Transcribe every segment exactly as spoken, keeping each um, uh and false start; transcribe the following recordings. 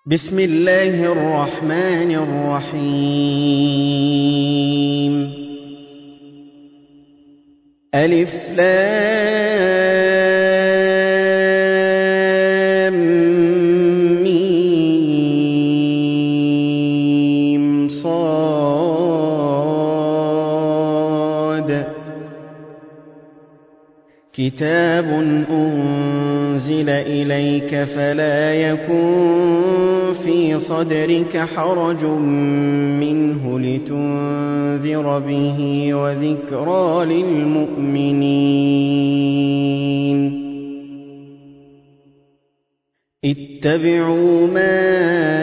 بسم الله الرحمن الرحيم ألف لام ميم صاد كتاب أنزل إليك فلا يكن في صدرك حرج منه لتنذر به وذكرى للمؤمنين اتبعوا ما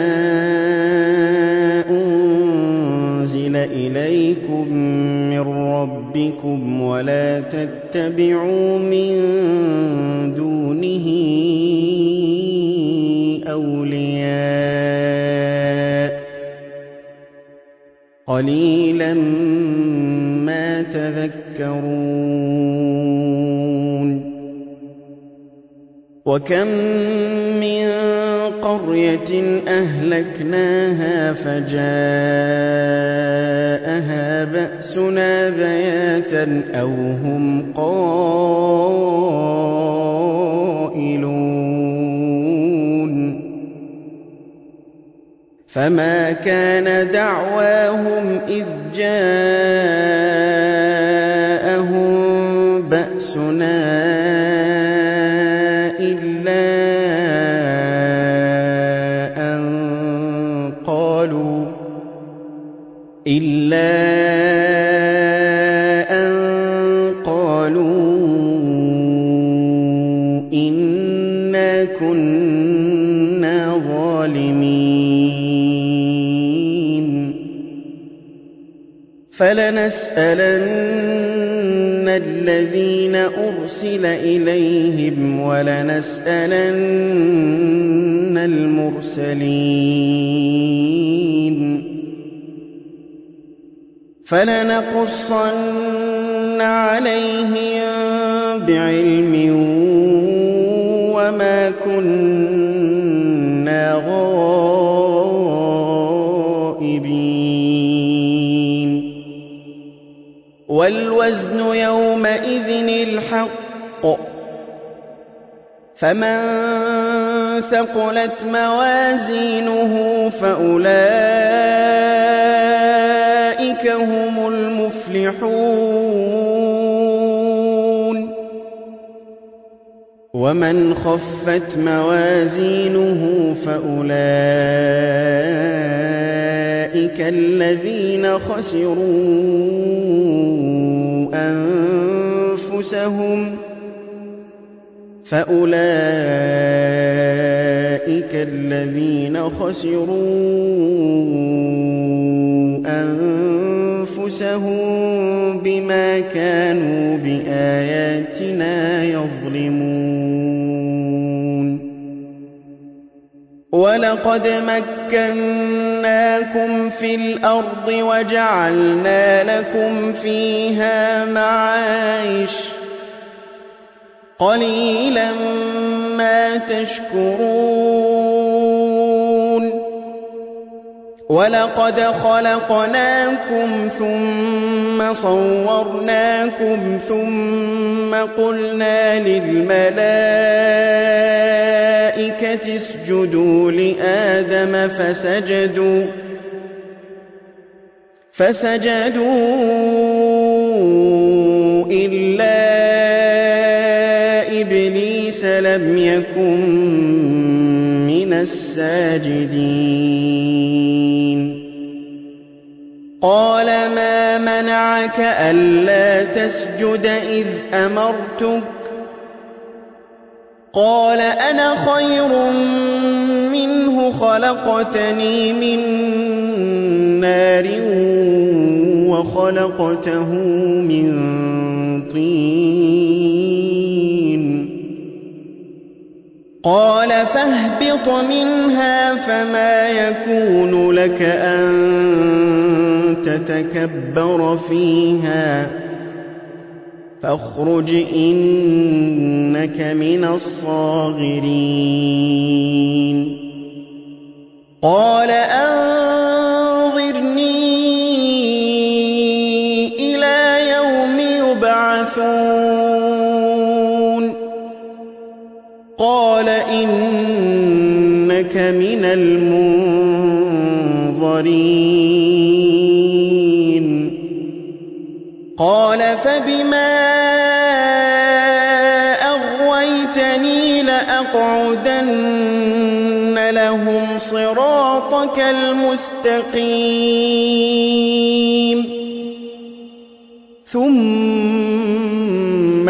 أنزل إليكم من ربكم ولا تتبعوا من دونه أولياء قليلا ما تذكرون وكم من قرية أهلكناها فجاءها بأسنا بياتا أو هم قائلون فما كان دعواهم إذ جاءهم بأسنا إلا أن قالوا إلا أن قالوا إنا كنا ظالمين فلنسألن الذين أرسل إليهم ولنسألن المرسلين فلنقصن عليهم بعلم وما كنا غائبين والوزن يومئذ الحق فمن ثقلت موازينه فأولئك هم المفلحون ومن خفت موازينه فأولئك الذين خسروا أنفسهم فأولئك الذين خسروا أنفسهم بما كانوا بآياتنا يظلمون ولقد مكناكم في الأرض وجعلنا لكم فيها معايش قليلا ما تشكرون ولقد خلقناكم ثم صورناكم ثم قلنا للملائكة اسجدوا لآدم فسجدوا فسجدوا إلا إبليس لم يكن من الساجدين قال ما منعك ألا تسجد إذ أمرتك قال أنا خير منه خلقتني من نار وخلقته من طين قال فاهبط منها فما يكون لك أن تتكبر فيها فاخرج إنك من الصاغرين قال أنظرني إلى يوم يبعثون قال إنك من المنظرين قال فبما أغويتني لأقعدن لهم صراطك المستقيم ثم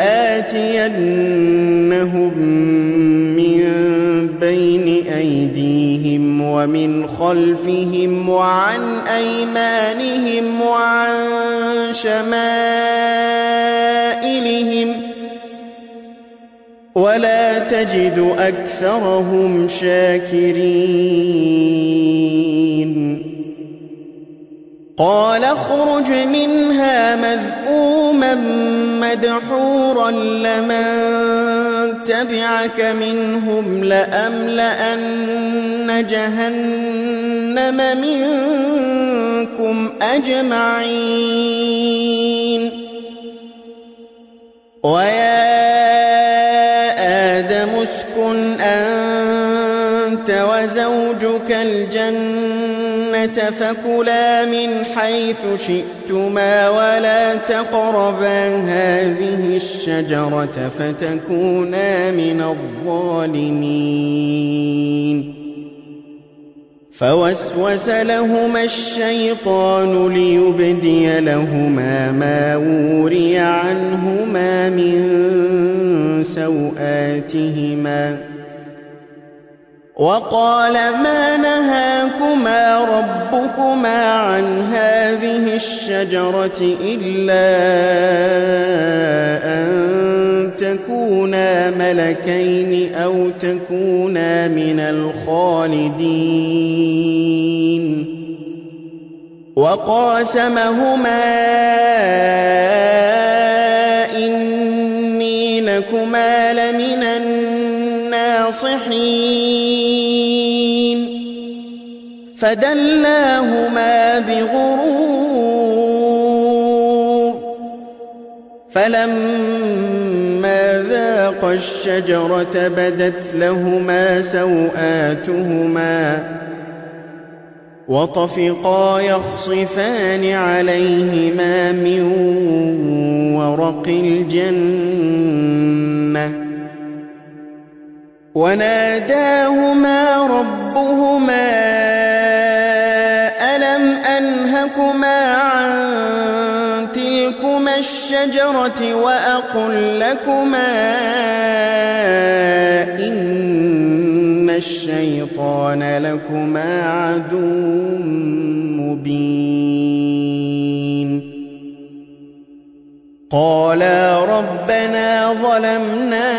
لآتينهم من بين أيديهم ومن خلفهم وعن أيمانهم وعن شمائلهم ولا تجد أكثرهم شاكرين قال اخرج منها مذءوما مدحورا لمن تبعك منهم لأملأن جهنم منكم أجمعين ويا آدم اسكن أنت وزوجك الجنة فكلا من حيث شئتما ولا تقربا هذه الشجرة فتكونا من الظالمين فوسوس لهما الشيطان ليبدي لهما ما وري عنهما من سوآتهما وقال ما نهاكما ربكما عن هذه الشجرة إلا أن تكونا ملكين أو تكونا من الخالدين وقاسمهما إني لكما لمن الناصحين فدلاهما بغرور فلما ذاقا الشجرة بدت لهما سوآتهما وطفقا يخصفان عليهما من ورق الجنة وناداهما ربهما ألم أنهكما عن تلكما الشجرة وأقل لكما إن الشيطان لكما عدو مبين قالا ربنا ظلمنا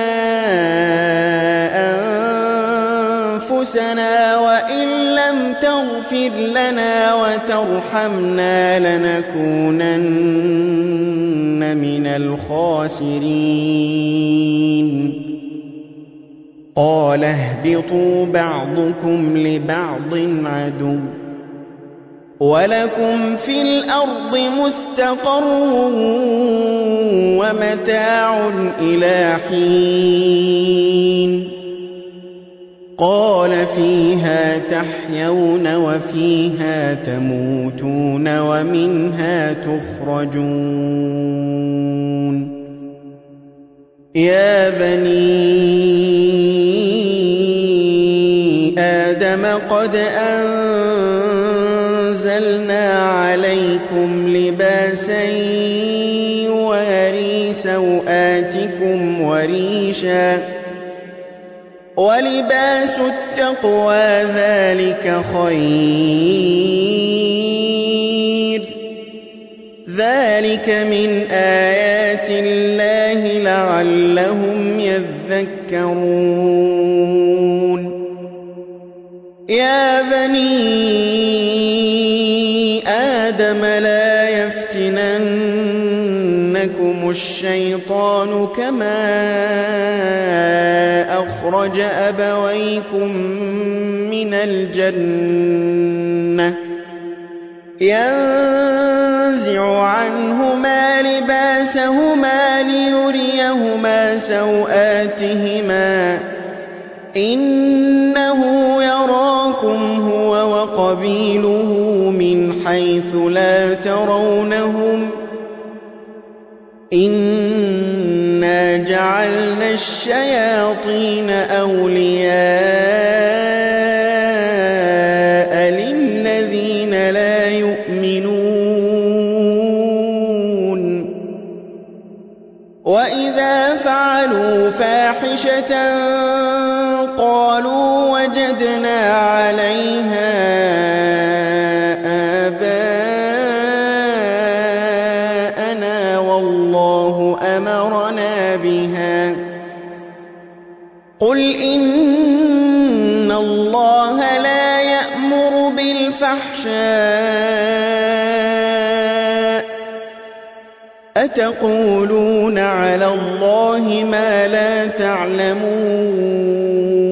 أنفسنا وإن لم تغفر لنا وترحمنا لنكونن من الخاسرين قال اهبطوا بعضكم لبعض عدو ولكم في الأرض مستقر ومتاع إلى حين قال فيها تحيون وفيها تموتون ومنها تخرجون يا بني آدم قد أنزلنا عليكم لباسا يواري سوآتكم وريشا ولباس التقوى ذلك خير ذلك من آيات الله لعلهم يذكرون يا بني آدم لا يفتننكم الشيطان كما أخرج أبويكم من الجنة ينزع عنهما لباسهما ليريهما سوآتهما إنه يراكم هو وقبيله من حيث لا ترونهم إنا جعلنا الشياطين أولياء للذين لا يؤمنون وإذا فعلوا فاحشة قالوا وجدنا عليها آباءنا والله أمرنا بها قل إن الله لا يأمر بالفحشاء أتقولون على الله ما لا تعلمون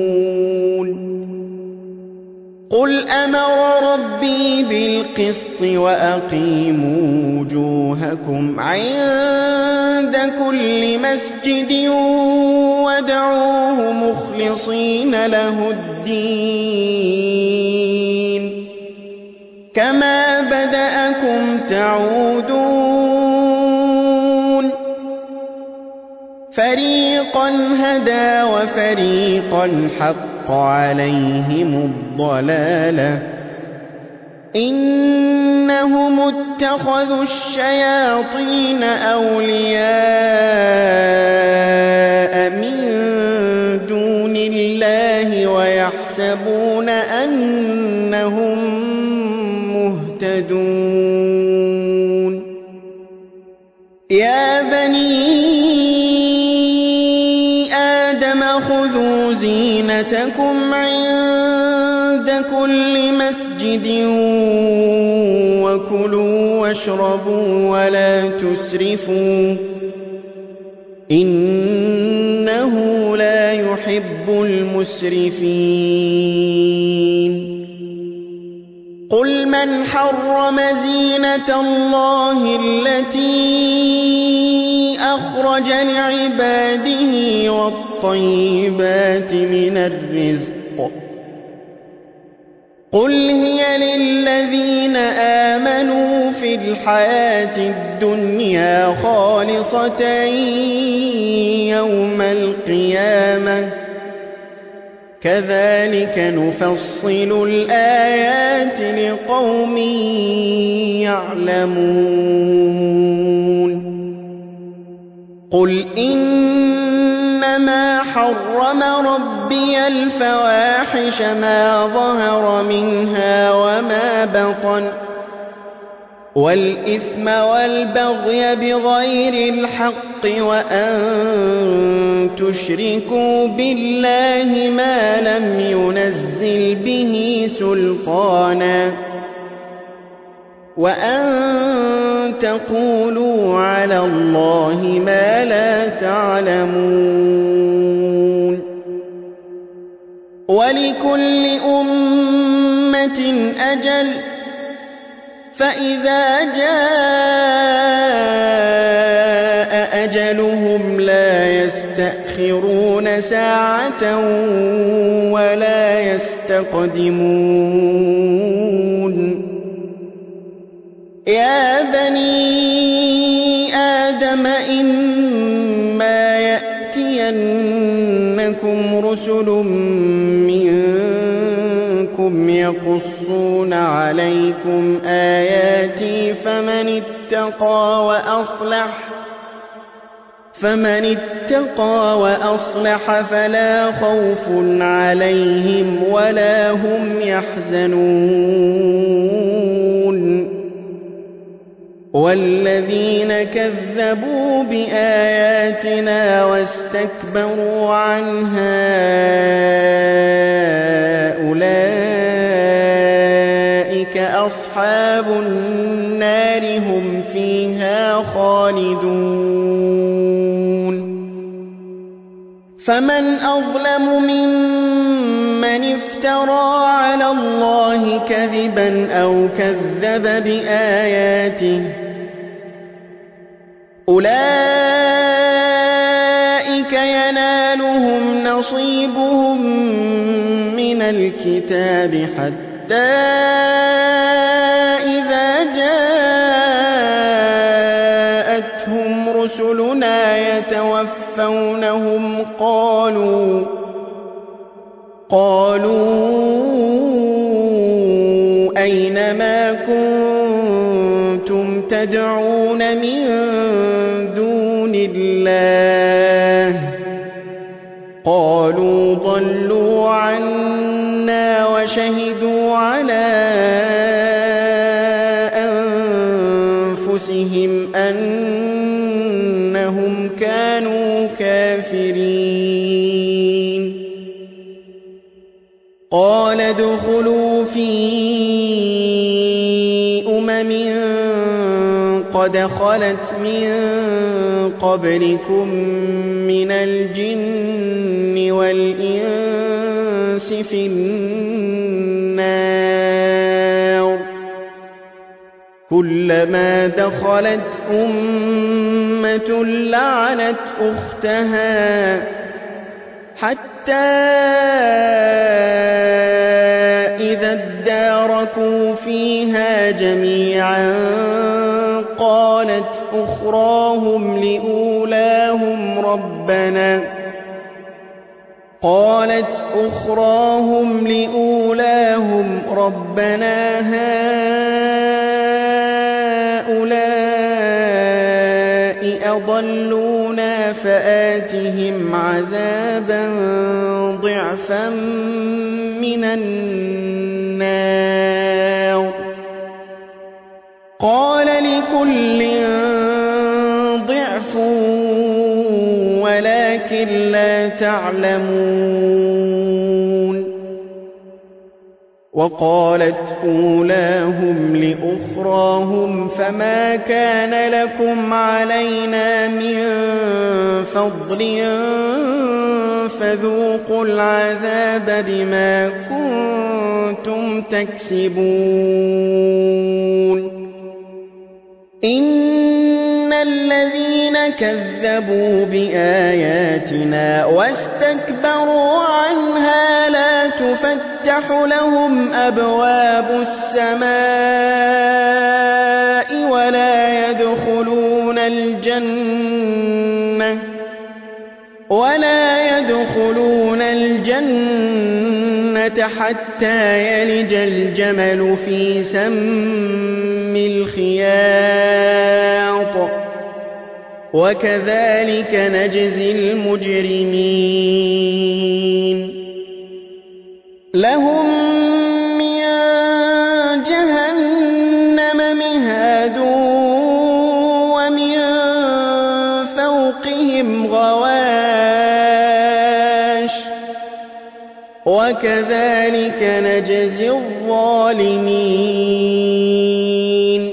قل أمر ربي بالقسط وأقيموا وجوهكم عند كل مسجد وادعوه مخلصين له الدين كما بدأكم تعودون فريقا هدى وفريقا حق عليهم الضلالة إنهم اتخذوا الشياطين أولياء من دون الله ويحسبون أنهم مهتدون يا بني آدم خذوا زينتكم عند كل مسجد وكلوا واشربوا ولا تسرفوا إنه لا يحب المسرفين قل من حرم زينة الله التي أخرج لعباده والطيبات من الرزق قل هي للذين آمنوا في الحياة الدنيا خالصة يوم القيامة كذلك نفصل الآيات لقوم يعلمون قل إنما حرم ربي الفواحش ما ظهر منها وما بطن والإثم والبغي بغير الحق وأن تشركوا بالله ما لم ينزل به سلطانا وأن تقولوا على الله ما لا تعلمون ولكل أمة أجل فإذا جاء أجلهم لا يستأخرون ساعة ولا يستقدمون يا بني آدم إما يأتينكم رسل منكم يقصون عليكم آياتي فمن اتقى وأصلح فمن اتقى وأصلح فلا خوف عليهم ولا هم يحزنون والذين كذبوا بآياتنا واستكبروا عنها أولئك أصحاب النار هم فيها خالدون فمن أظلم ممن افترى اللَّهِ كَذِبًا أَوْ كَذَّبَ بِآيَاتِهِ أُولَئِكَ يَنَالُهُمْ نَصِيبُهُم مِّنَ الْكِتَابِ حَتَّىٰ إِذَا جَاءَتْهُمْ رُسُلُنَا يَتَوَفَّوْنَهُمْ قَالُوا قَالُوا أَيْنَ مَا كُنتُمْ تَدْعُونَ مِن دُونِ اللَّهِ قَالُوا ضَلُّوا عَنَّا وَشَهِدُوا عَلَىٰ أَنفُسِهِمْ أَنَّهُمْ كَانُوا كَافِرِينَ قَالَ ادْخُلُوا فِي أُمَمٍ قَدْ خَلَتْ مِن قَبْلِكُم مِّنَ الْجِنِّ وَالْإِنسِ فِي النَّارِ كُلَّمَا دَخَلَتْ أُمَّةٌ لَّعَنَتْ أُخْتَهَا حَتَّىٰ إِذَا ادَّارَكُوا فِيهَا جَمِيعًا قَالَتْ أُخْرَاهُمْ لِأُولَاهُمْ رَبَّنَا قَالَتْ أُخْرَاهُمْ لِأُولَاهُمْ رَبَّنَا هَٰؤُلَاءِ أَضَلُّونَا فَآتِهِمْ عَذَابًا ضِعْفًا مِّنَ النَّارِ قَالَ لِكُلٍّ ضِعْفٌ وَلَٰكِن لَّا تَعْلَمُونَ وَقَالَتْ أُولَاهُمْ لِأُخْرَاهُمْ فَمَا كَانَ لَكُمْ عَلَيْنَا مِن فَضْلٍ فَذُوقُوا الْعَذَابَ بِمَا كُنتُمْ تَكْسِبُونَ إِنَّ الَّذِينَ كَذَّبُوا بِآيَاتِنَا وَاسْتَكْبَرُوا عَنْهَا لَا تُفَتَّحُ لَهُمْ أَبْوَابُ السَّمَاءِ وَلَا يَدْخُلُونَ الْجَنَّةَ وَلَا يَدْخُلُونَ الْجَنَّةَ حَتَّىٰ يَلِجَ الْجَمَلُ فِي سَمِّ الْخِيَاطِ وَكَذَٰلِكَ نَجْزِي الْمُجْرِمِينَ لَهُم مِّن جَهَنَّمَ مِهَادٌ وَمِن فَوْقِهِمْ غَوَاشٍ وَكَذَٰلِكَ نَجْزِي الظَّالِمِينَ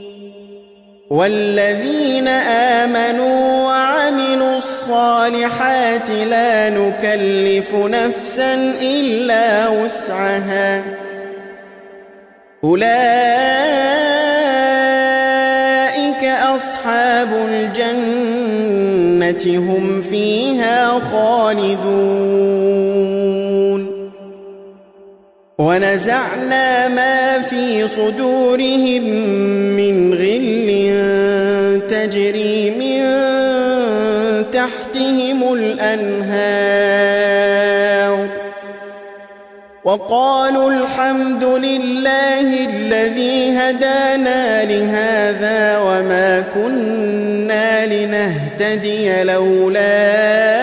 وَالَّذِينَ آمَنُوا وَعَمِلُوا الصَّالِحَاتِ لَا نُكَلِّفُ نَفْسًا إِلَّا وُسْعَهَا أُولَٰئِكَ أَصْحَابُ الْجَنَّةِ هُمْ فِيهَا خَالِدُونَ وَنَزَعْنَا مَا فِي صُدُورِهِم مِّنْ غِلٍّ تَجْرِي مِن تَحْتِهِمُ الْأَنْهَارُ وَقَالُوا الْحَمْدُ لِلَّهِ الَّذِي هَدَانَا لِهَٰذَا وَمَا كُنَّا لِنَهْتَدِيَ لَوْلَا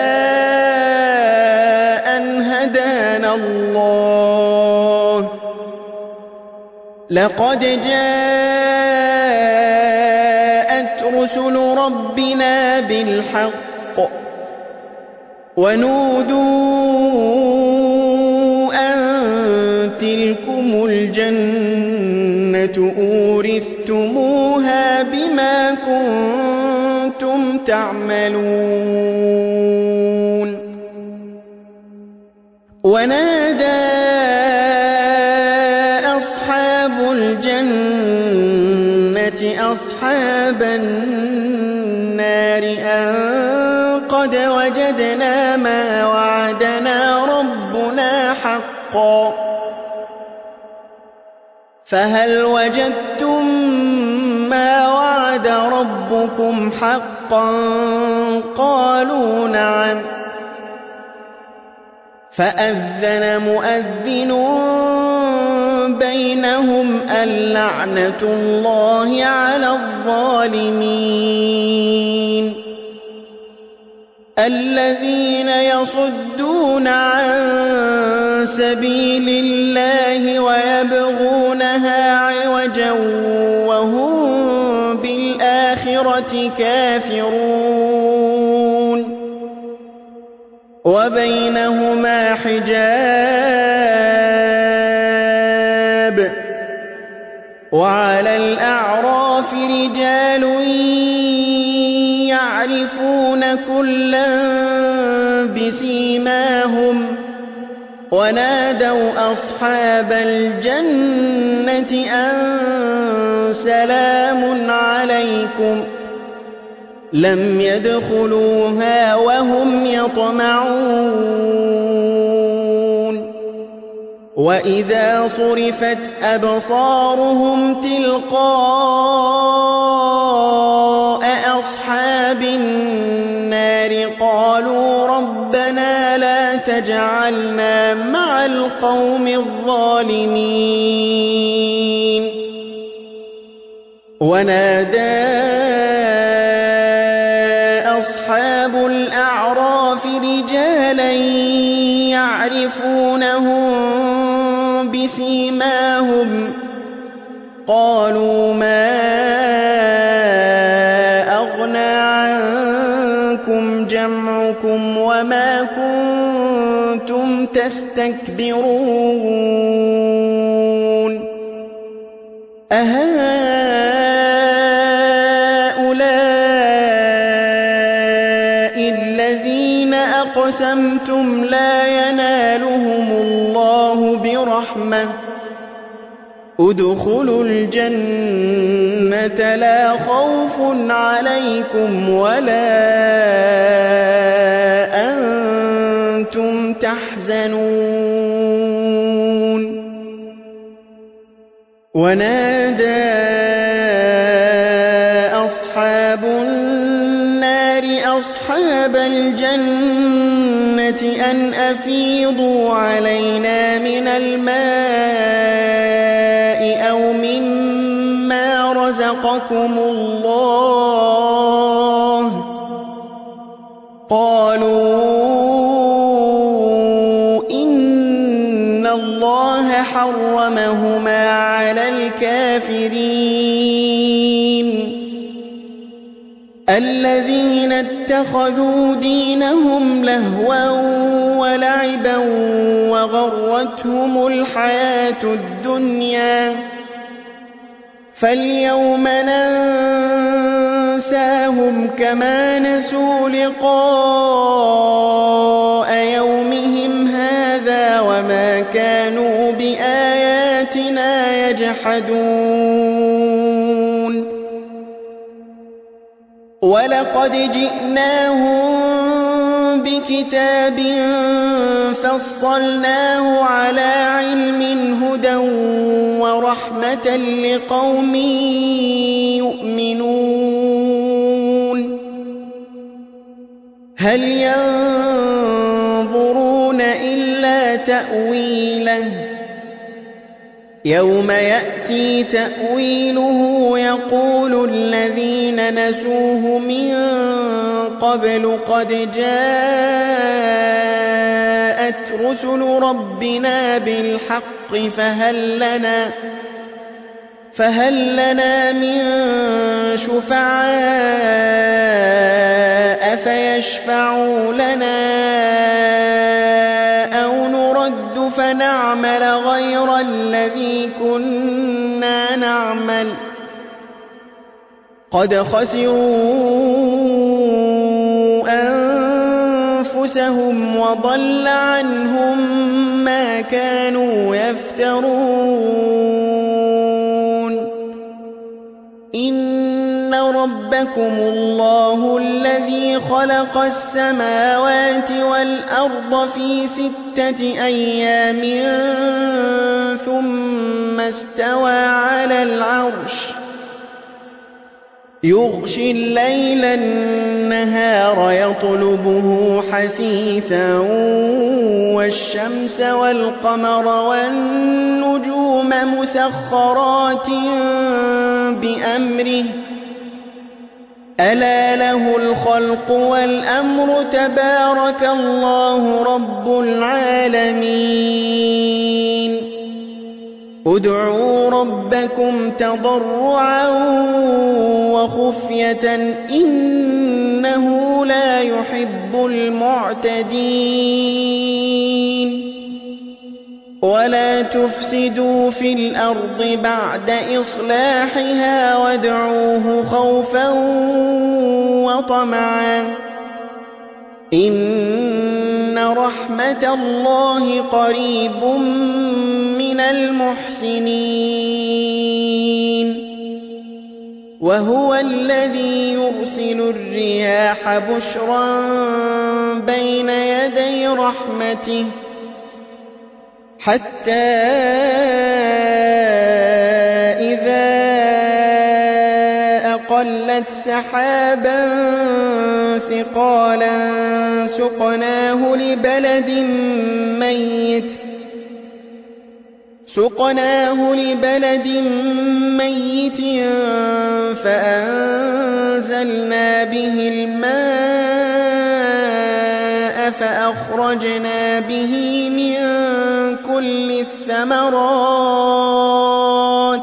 أَنْ هَدَانَا اللَّهُ لَقَدْ جَاءَتْ رُسُلُ رَبِّنَا بِالْحَقِّ وَنُودُوا أَن تِلْكُمُ الْجَنَّةُ أُورِثْتُمُوهَا بِمَا كُنتُمْ تَعْمَلُونَ ونادى أصحاب النار أن قد وجدنا ما وعدنا ربنا حقا فهل وجدتم ما وعد ربكم حقا قالوا نعم فأذن مؤذن بينهم اللعنة الله على الظالمين الذين يصدون عن سبيل الله ويبغونها عوجا وهم بالآخرة كافرون وبينهما حجاب وعلى الأعراف رجال يعرفون كلا بسيماهم ونادوا أصحاب الجنة أن سلام عليكم لم يدخلوها وهم يطمعون وإذا صرفت أبصارهم تلقاء أصحاب النار قالوا ربنا لا تجعلنا مع القوم الظالمين ونادى أصحاب الأعراف رجالا يعرفونهم بسيماهم قالوا ما أغنى عنكم جمعكم وما كنتم تستكبرون أهؤلاء الذين أقسمتم لا ينالهم الله برحمة ادخلوا الجنة لا خوف عليكم ولا أنتم تحزنون ونادى أصحاب النار أصحاب الجنة أن أفيضوا علينا من الماء أو مما رزقكم الله قالوا إن الله حرمهما على الكافرين الذين اتخذوا دينهم لهوا ولعبا وغرتهم الحياة الدنيا فاليوم ننساهم كما نسوا لقاء يومهم هذا وما كانوا بآياتنا يجحدون ولقد جئناهم بكتاب فصلناه على علم هدى ورحمة لقوم يؤمنون هل ينظرون إلا تأويله يوم يأتي تأويله يقول الذين نسوه من قبل قد جاءت رسل ربنا بالحق فهل لنا فهل لنا من شفعاء فيشفعوا لنا أو نرد فنعمل غير الذي كنا نعمل قد خسروا أنفسهم وضل عنهم ما كانوا يفترون إن ربكم الله الذي خلق السماوات والأرض في ستة أيام ثم استوى على العرش يغشي الليل النهار يطلبه حثيثا والشمس والقمر والنجوم مسخرات بأمره ألا له الخلق والأمر تبارك الله رب العالمين ادعوا ربكم تضرعا وخفية إنه لا يحب المعتدين ولا تفسدوا في الأرض بعد إصلاحها وادعوه خوفا وطمعا إن رحمة الله قريب من المحسنين وهو الذي يرسل الرياح بشرا بين يدي رحمته حتى إذا أقلت سحابا ثقالا سقناه لبلد ميت سقناه لبلد ميت فأنزلنا به الماء فأخرجنا به من كل الثمرات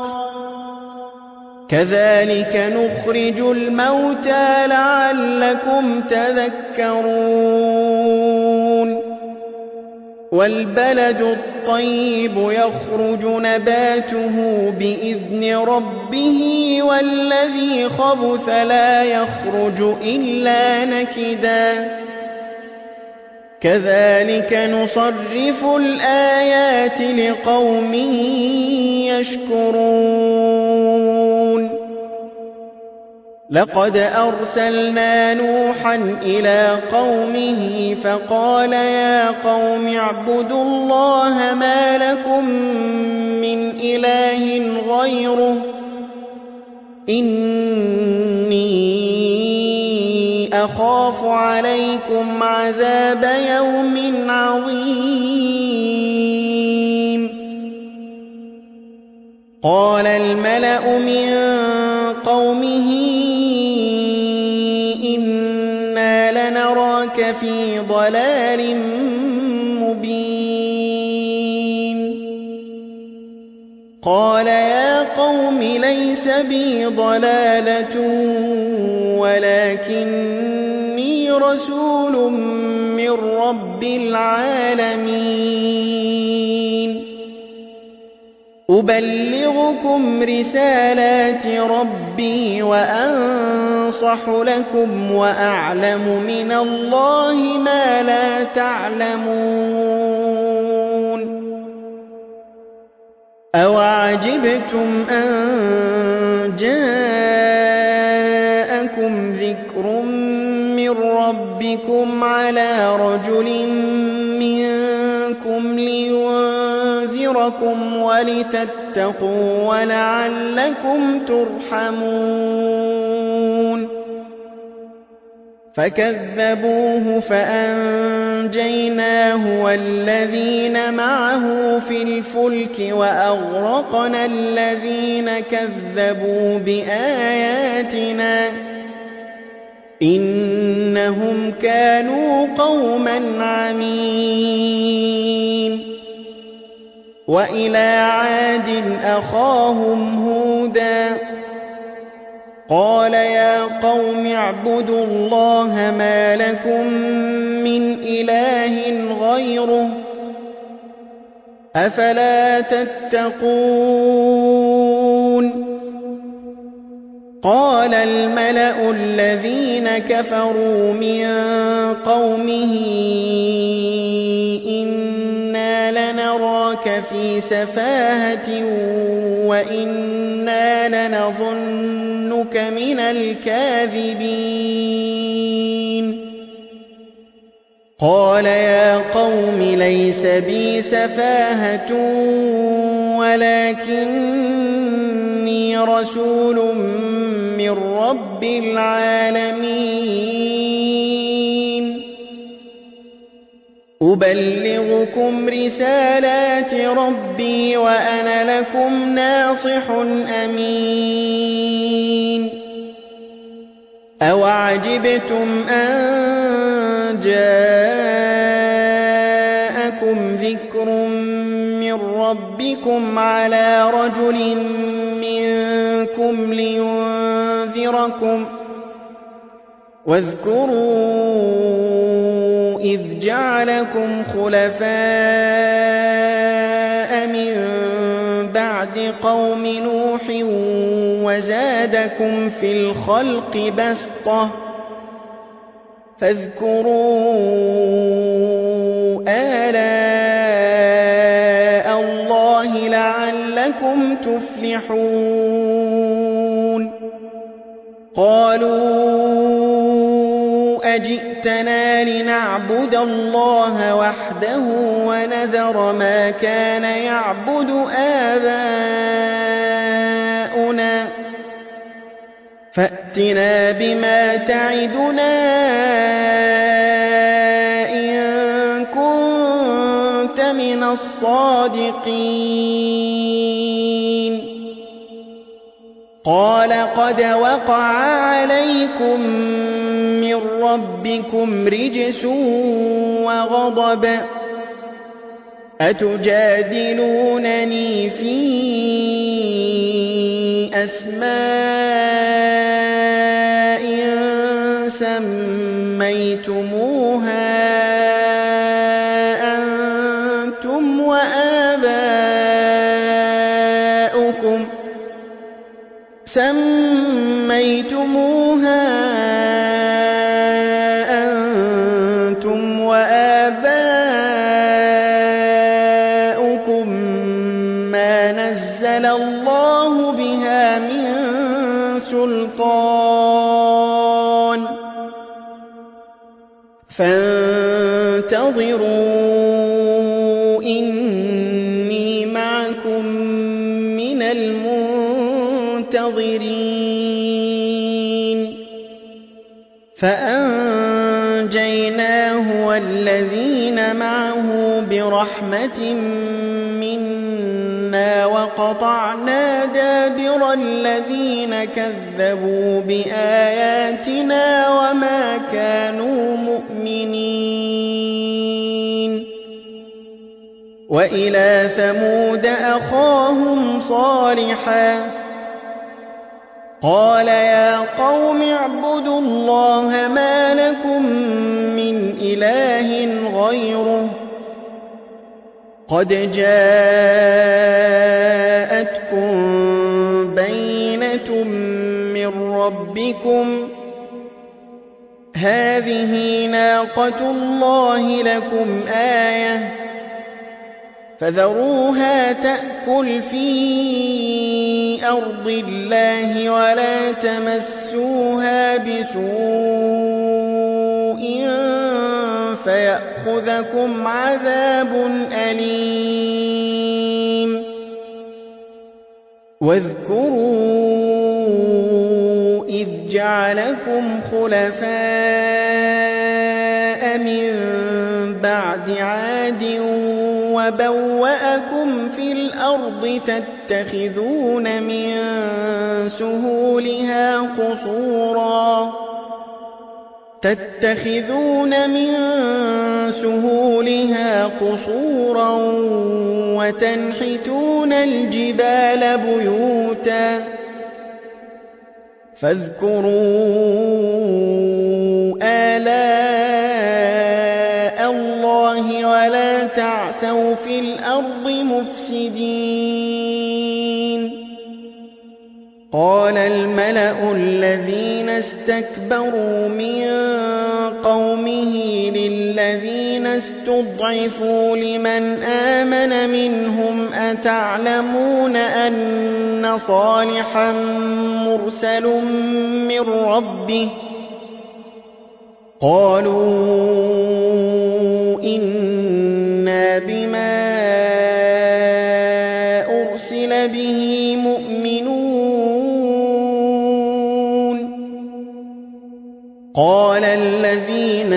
كذلك نخرج الموتى لعلكم تذكرون والبلد الطيب يخرج نباته بإذن ربه والذي خبث لا يخرج إلا نكدا كذلك نصرف الآيات لقوم يشكرون لقد أرسلنا نوحا إلى قومه فقال يا قوم اعبدوا الله ما لكم من إله غيره إني أخاف عليكم عذاب يوم عظيم قال الملأ من قومه إنا لنراك في ضلال مبين قال يا قوم ليس بي ضلالة ولكني رسول من رب العالمين أبلغكم رسالات ربي وأنصح لكم وأعلم من الله ما لا تعلمون أوعجبتم أن جاءكم ذكر من ربكم على رجل منكم لينذركم ولتتقوا ولعلكم ترحمون فكذبوه فأنجيناه والذين معه في الفلك وأغرقنا الذين كذبوا بآياتنا إنهم كانوا قوما عمين وإلى عاد أخاهم هودا قال يا قوم اعبدوا الله ما لكم من إله غيره أفلا تتقون قال الملأ الذين كفروا من قومه إنا لنراك في سفاهة وإنا لنظنك من الكاذبين قال يا قوم ليس بي سفاهة ولكني رسول من رب العالمين أبلغكم رسالات ربي وأنا لكم ناصح أمين أوعجبتم أن جاءكم ذكر من ربكم على رجل منكم لينذركم واذكروا إذ جعلكم خلفاء من بعد قوم نوح وزادكم في الخلق بسطة فاذكروا آلاء الله لعلكم تفلحون قالوا أجئتنا لنعبد الله وحده ونذر ما كان يعبد آباؤنا فأتنا بما تعدنا إن كنت من الصادقين قال قد وقع عليكم من ربكم رجس وغضب أتجادلونني في أسماء سميتموها أنتم وآباؤكم سميتموها أنتم وآباؤكم ما نزل الله بها من سلطان فانتظروا إني معكم من المنتظرين فأنجيناه والذين معه برحمة منا وقطعنا دابر الذين كذبوا بآياتنا وما كانوا مؤمنين وإلى ثمود أخاهم صالحا قال يا قوم اعبدوا الله ما لكم من إله غيره قد جاءتكم بينة من ربكم هذه ناقة الله لكم آية فذروها تأكل في أرض الله ولا تمسوها بسوء فيأخذكم عذاب أليم واذكروا إذ جعلكم خلفاء من بعد عاد وبوأكم في الأرض تتخذون من سهولها قصورا تتخذون من سهولها قصورا وتنحتون الجبال بيوتا فاذكروا آلاء الله ولا تعثوا في الأرض مفسدين قال الملأ الذين استكبروا من قومه للذين استضعفوا لمن آمن منهم أتعلمون أن صالحا مرسل من ربه قالوا إنا بما أرسل به مؤمنون قال الذين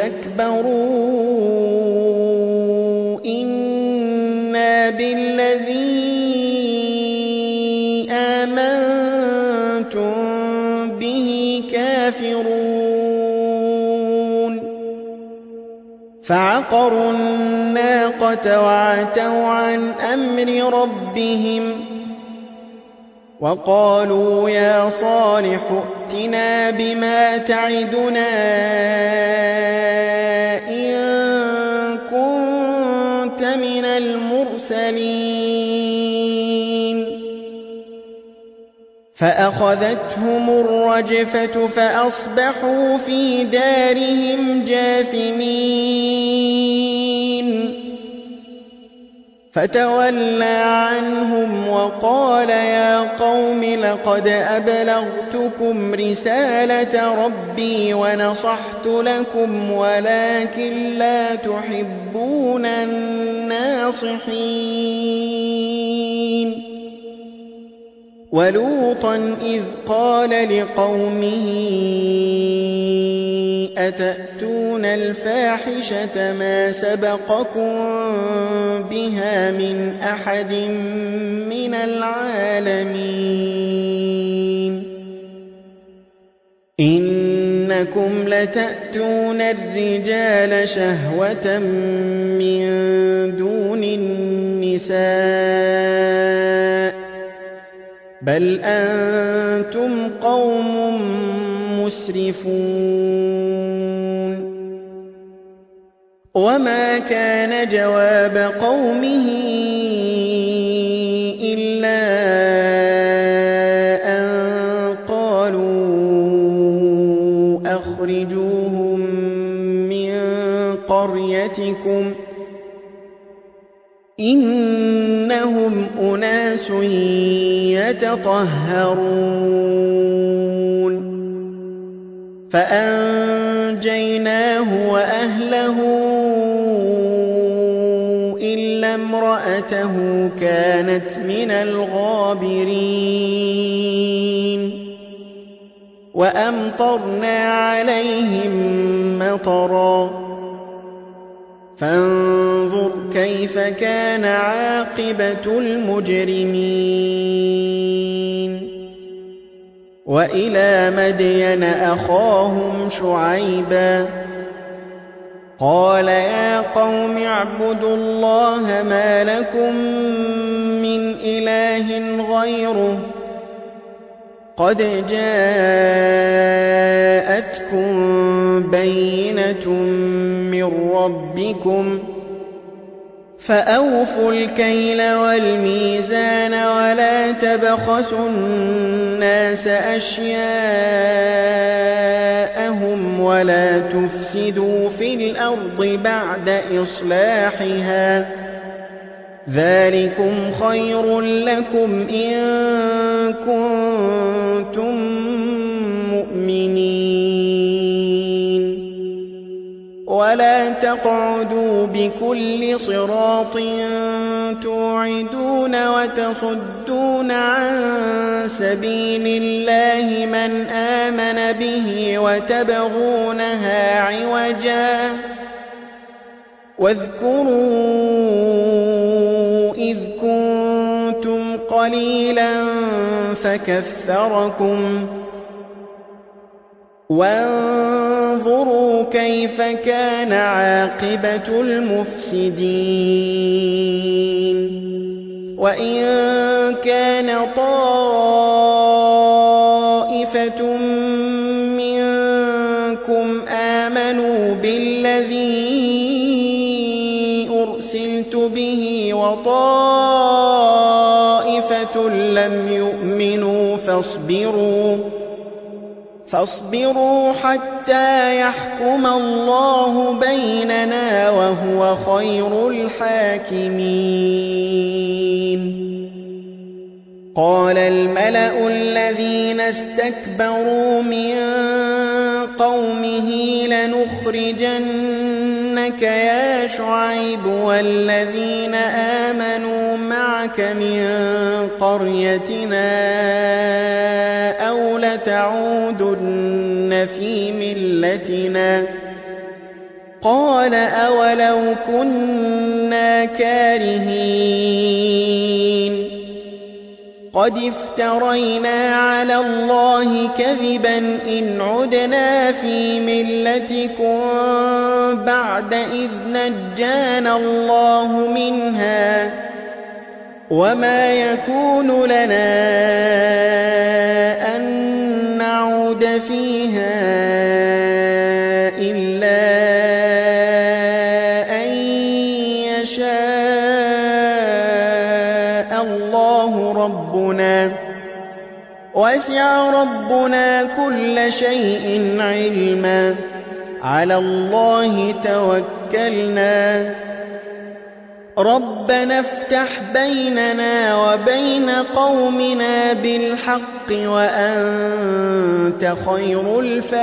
استكبروا إنا بالذي آمنتم به كافرون فعقروا الناقة وعتوا عن أمر ربهم وقالوا يا صالح ائتنا بما تعدنا إن كنت من المرسلين فأخذتهم الرجفة فأصبحوا في دارهم جاثمين فتولى عنهم وقال يا قوم لقد أبلغتكم رسالة ربي ونصحت لكم ولكن لا تحبون الناصحين ولوطا إذ قال لقومه أتأتون الفاحشة ما سبقكم بها من أحد من العالمين إنكم لتأتون الرجال شهوة من دون النساء بل أنتم قوم مسرفون وما كان جواب قومه إلا أن قالوا أخرجوهم من قريتكم إنهم أناس يتطهرون فأنجيناه وأهله إلا امرأته كانت من الغابرين وأمطرنا عليهم مطرا فانظر كيف كان عاقبة المجرمين وإلى مدين أخاهم شعيبا قال يا قوم اعبدوا الله ما لكم من إله غيره قد جاءتكم بينة من ربكم فأوفوا الكيل والميزان ولا تبخسوا الناس أشياءهم ولا تفسدوا في الأرض بعد إصلاحها ذلكم خير لكم إن كنتم مؤمنين ولا تقعدوا بكل صراط توعدون وتصدون عن سبيل الله من آمن به وتبغونها عوجا واذكروا إذ كنتم قليلا فكثركم وانظروا كيف كان عاقبة المفسدين وإن كان طائفة منكم آمنوا بالذي أرسلت به وطائفة لم يؤمنوا فاصبروا فاصبروا حتى يحكم الله بيننا وهو خير الحاكمين. قال الملأ الذين استكبروا من قومه لنخرجنك يا شعيب والذين آمنوا معك من قريتنا أو لتعودن في ملتنا. قال أولو كنا كارهين قد افترينا على الله كذبا إن عدنا في ملتكم بعد إذ نجانا الله منها وما يكون لنا أن نعود فيها إلا أن يشاء الله ربنا وسع ربنا كل شيء علما على الله توكلنا ربنا افتح بيننا وبين قومنا بالحق وأنت خير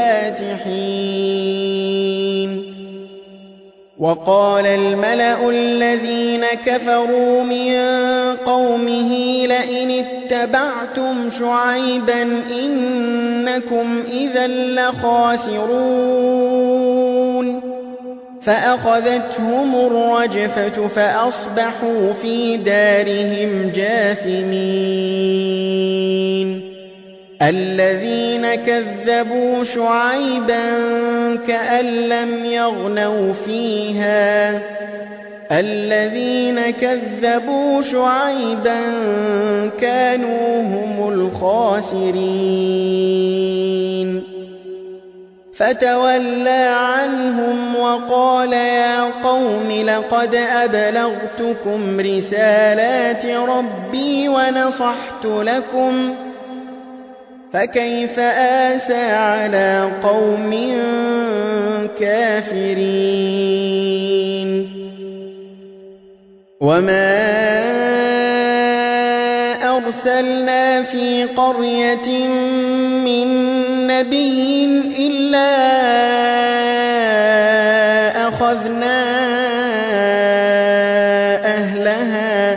الفاتحين. وقال الملأ الذين كفروا من قومه لئن اتبعتم شعيبا إنكم إذا لخاسرون. فأخذتهم الرجفة فأصبحوا في دارهم جاثمين. الذين كذبوا شعيبا كأن لم يغنوا فيها الذين كذبوا شعيبا كانوا هم الخاسرين. فتولى عنهم وقال يا قوم لقد أبلغتكم رسالات ربي ونصحت لكم فكيف آسى على قوم كافرين. وما أرسلنا في قرية من نبي إلا أخذنا أهلها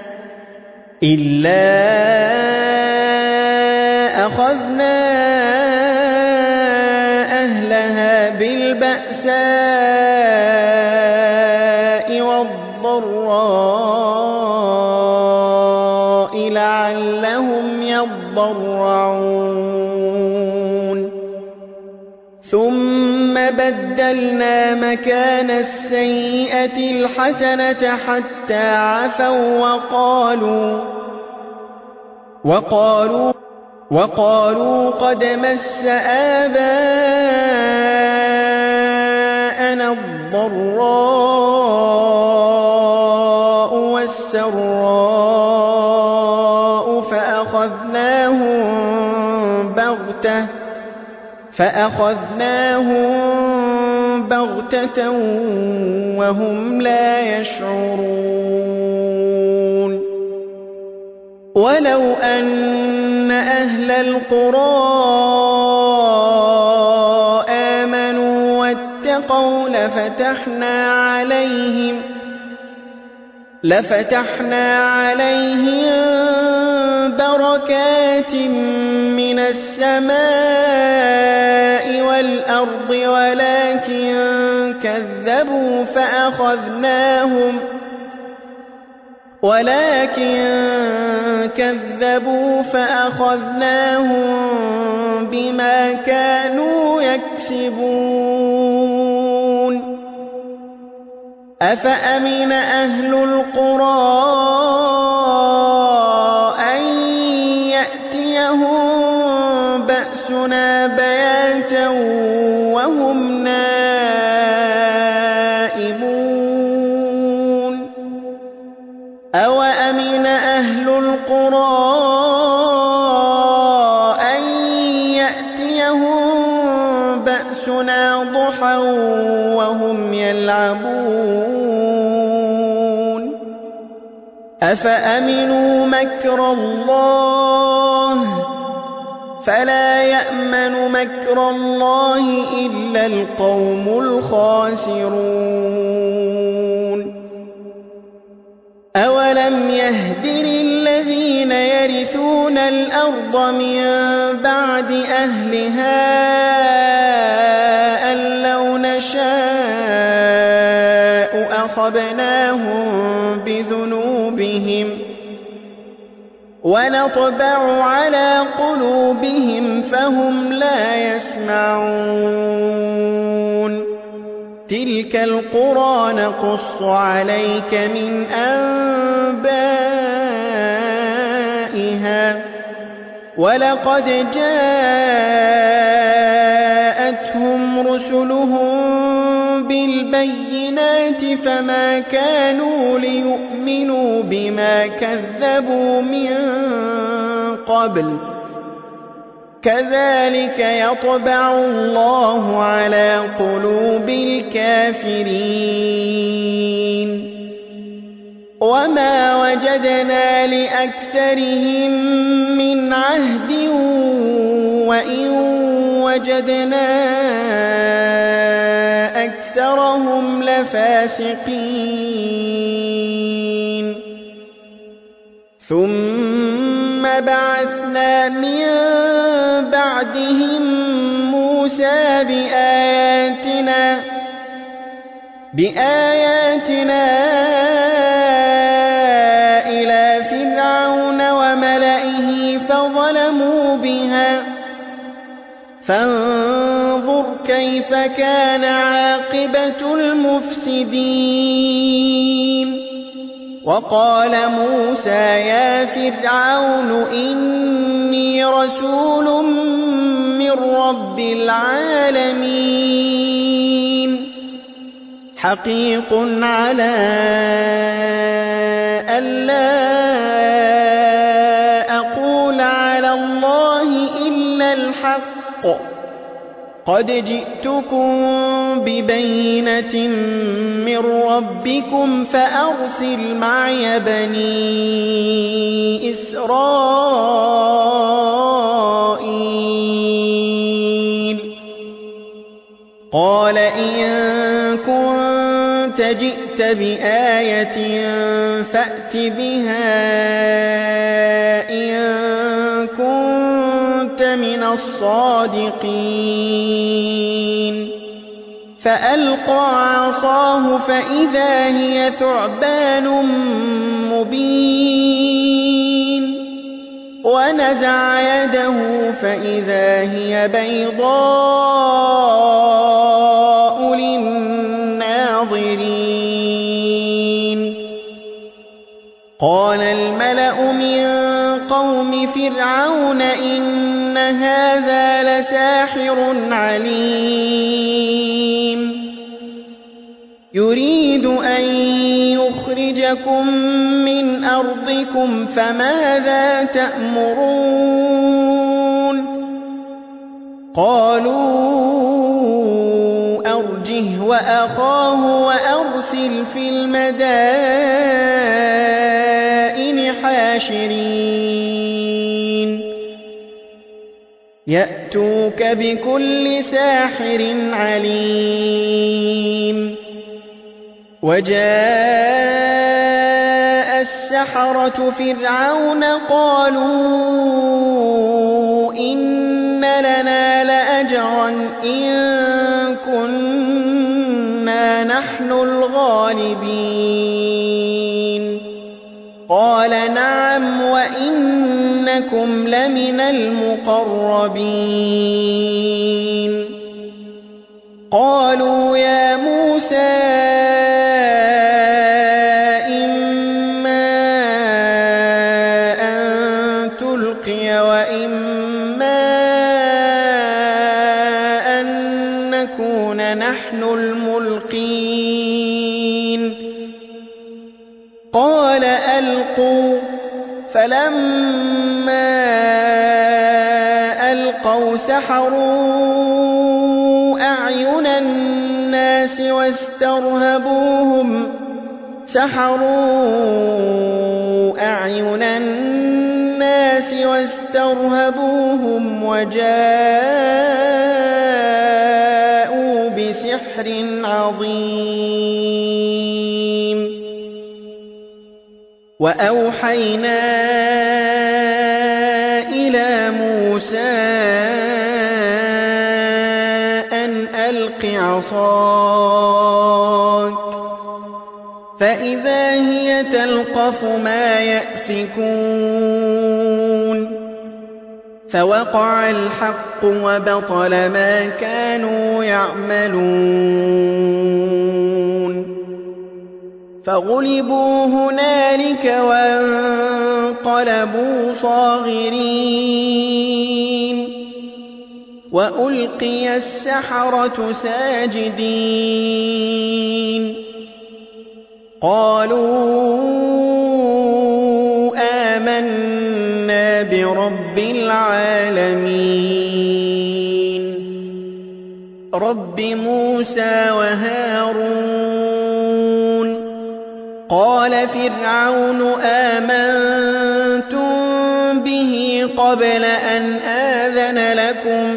إلا أخذنا أهلها بالبأساء والضراء لعلهم يضرعون. ثم بدلنا مكان السيئة الحسنة حتى عفوا وقالوا وقالوا وقالوا قد مس آباءنا الضراء والسراء فأخذناهم بغتة فأخذناهم بغتة وهم لا يشعرون. ولو أن أهل القرى آمنوا واتقوا لفتحنا عليهم لفتحنا عليهم بركات من السماء والأرض ولكن كذبوا فأخذناهم ولكن كذبوا فأخذناهم بما كانوا يكسبون. أفأمن أهل القرى أن يأتيهم بأسنا بياتا وهم نائمون. أوأمن أهل القرى أن يأتيهم أفأمنوا مكر الله فلا يأمن مكر الله إلا القوم الخاسرون أولم يهد للذين يرثون الأرض من بعد أهلها أن لو نشاء أصبناهم بذنوبهم ونطبع على قلوبهم فهم لا يسمعون تلك القرى نقص عليك من أنبائها ولقد جاءتهم رسلهم بالبينات فما كانوا ليؤمنوا بما كذبوا من قبل كذلك يطبع الله على قلوب الكافرين وما وجدنا لأكثرهم من عهد وإن وجدنا أكثرهم لفاسقين ثم بعثنا من بعدهم موسى بآياتنا بآياتنا إلى فرعون وملئه فظلموا بها فانظر كيف كان عاقبة المفسدين وقال موسى يا فرعون إني رسول من رب العالمين حقيق على ألا أقول على الله إلا الحق قد جئتكم ببينة من ربكم فأرسل معي بني إسرائيل قال إن كنت جئت بآية فأت بها إن كنت من الصادقين فألقى عصاه فإذا هي ثعبان مبين ونزع يده فإذا هي بيضاء للناظرين قال الملأ من قوم فرعون إن هذا لساحر عليم يريد أن يخرجكم من أرضكم فماذا تأمرون قالوا أرجه وأخاه وأرسل في المدائن حاشرين يأتوك بكل ساحر عليم وجاء السحرة فرعون قالوا إن لنا لأجرا إن كنا نحن الغالبين قال نعم وإنكم لمن المقربين قالوا يا موسى نحن الملقين قال ألقوا فلما ألقوا سحروا أعين الناس واسترهبوهم سحروا أعين الناس واسترهبوهم وجاءوا بسحر عظيم وأوحينا إلى موسى أن ألق عصاك فإذا هي تلقف ما يأفكون فوقع الحق وبطل ما كانوا يعملون فغلبوا هنالك وانقلبوا صاغرين وألقي السحرة ساجدين قالوا آمنا برب العالمين رب موسى وهارون قال فرعون آمنتم به قبل أن آذن لكم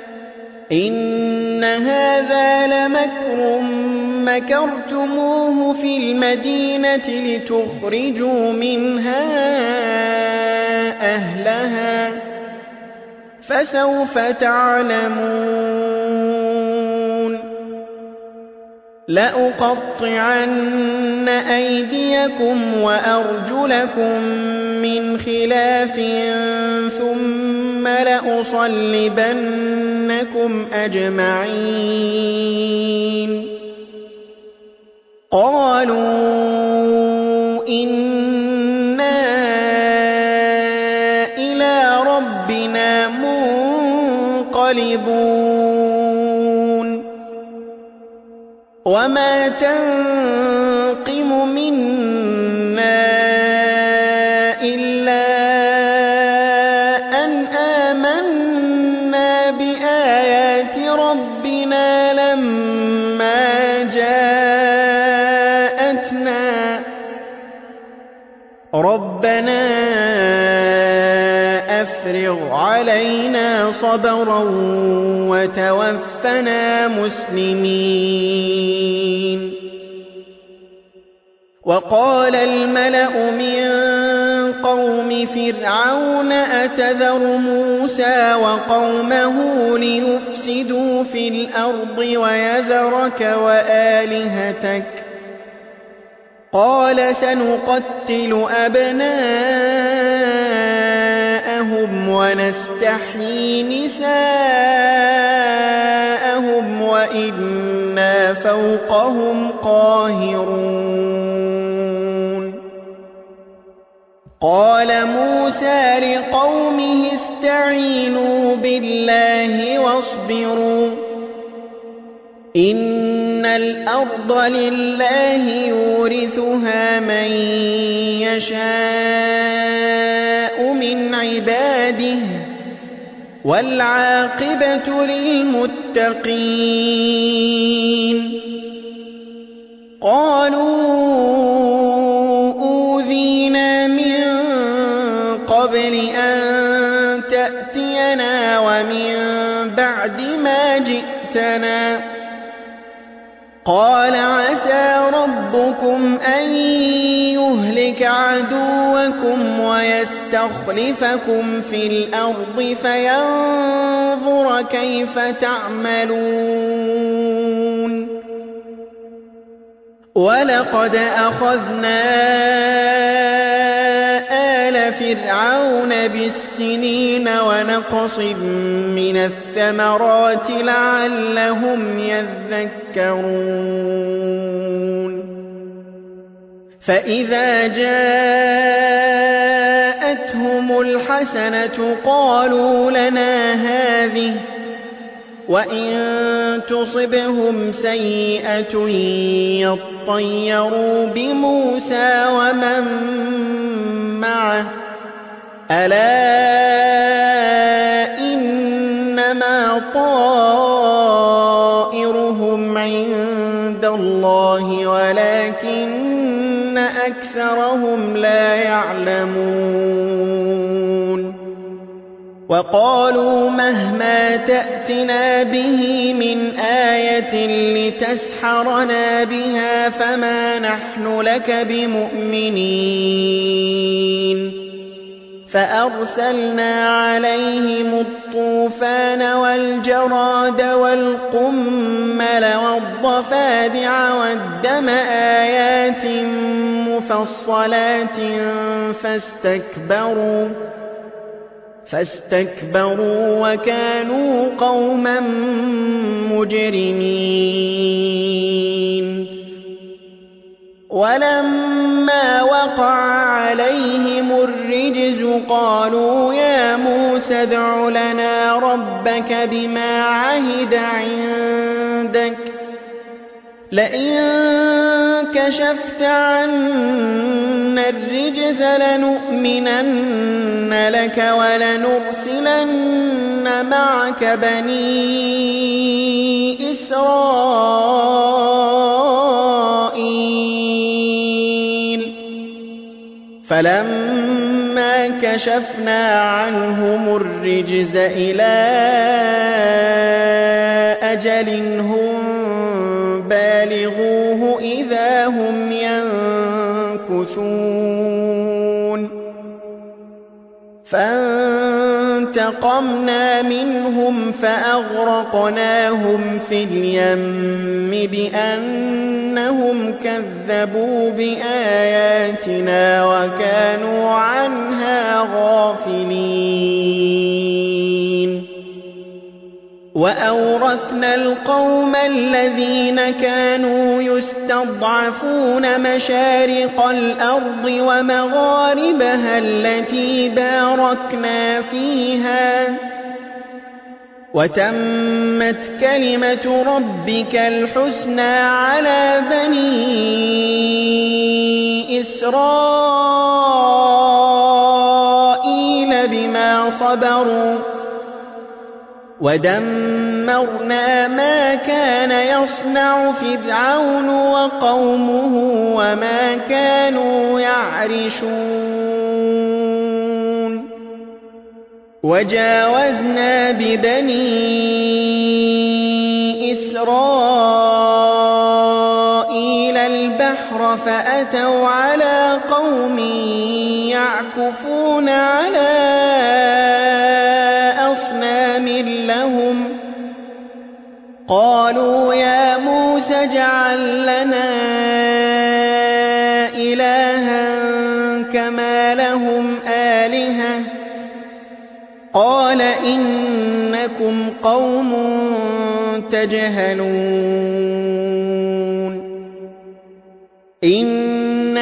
إن هذا لمكر مكرتموه في المدينة لتخرجوا منها أهلها فسوف تعلمون لأقطعن أيديكم وأرجلكم من خلاف ثم لأصلبنكم أجمعين قالوا إنا إلى ربنا منقلبون وما تنقم منا إلا أن آمنا بآيات ربنا لما جاءتنا ربنا أفرغ علينا صبرا وتوفنا مسلمين وقال الملأ من قوم فرعون أتذر موسى وقومه ليفسدوا في الأرض ويذرك وآلهتك قال سنقتل أبناءهم ونستحيي نساءهم وإنا فوقهم قاهرون قال موسى لقومه استعينوا بالله واصبروا إن الأرض لله يورثها من يشاء من عباده والعاقبة للمتقين قالوا أوذينا من قبل أن تأتينا ومن بعد ما جئتنا قال عسى ربكم أن يهلك عدوكم ويستخلفكم في الأرض فينظر كيف تعملون ولقد أخذنا آل فرعون بالسنين ونقص من الثمرات لعلهم يذكرون فإذا جاءتهم الحسنة قالوا لنا هذه وإن تصبهم سيئة يطيروا بموسى ومن معه ألا إنما طائرهم عند الله ولكن أكثرهم لا يعلمون وقالوا مهما تأتنا به من آية لتسحرنا بها فما نحن لك بمؤمنين فأرسلنا عليهم الطوفان والجراد والقمل والضفادع والدم آيات مفصلات فاستكبروا فاستكبروا وكانوا قوما مجرمين ولما وقع عليهم الرجز قالوا يا موسى ادع لنا ربك بما عهد عندك لئن كشفت عنا الرجز لنؤمنن لك ولنرسلن معك بني إسرائيل فلما كشفنا عنهم الرجز إلى أجل هم بالغوه إذا هم ينكثون فانتقمنا منهم فأغرقناهم في اليم بأنهم كذبوا بآياتنا وكانوا عنها غافلين وأورثنا القوم الذين كانوا يستضعفون مشارق الأرض ومغاربها التي باركنا فيها وتمت كلمة ربك الحسنى على بني إسرائيل بما صبروا ودمرنا ما كان يصنع فرعون وقومه وما كانوا يعرشون وجاوزنا ببني إسرائيل البحر فأتوا على قوم يعكفون على أصنام لهم قالوا يا موسى اجعل لنا إلها كما لهم آلهة قال إنكم قوم تجهلون إن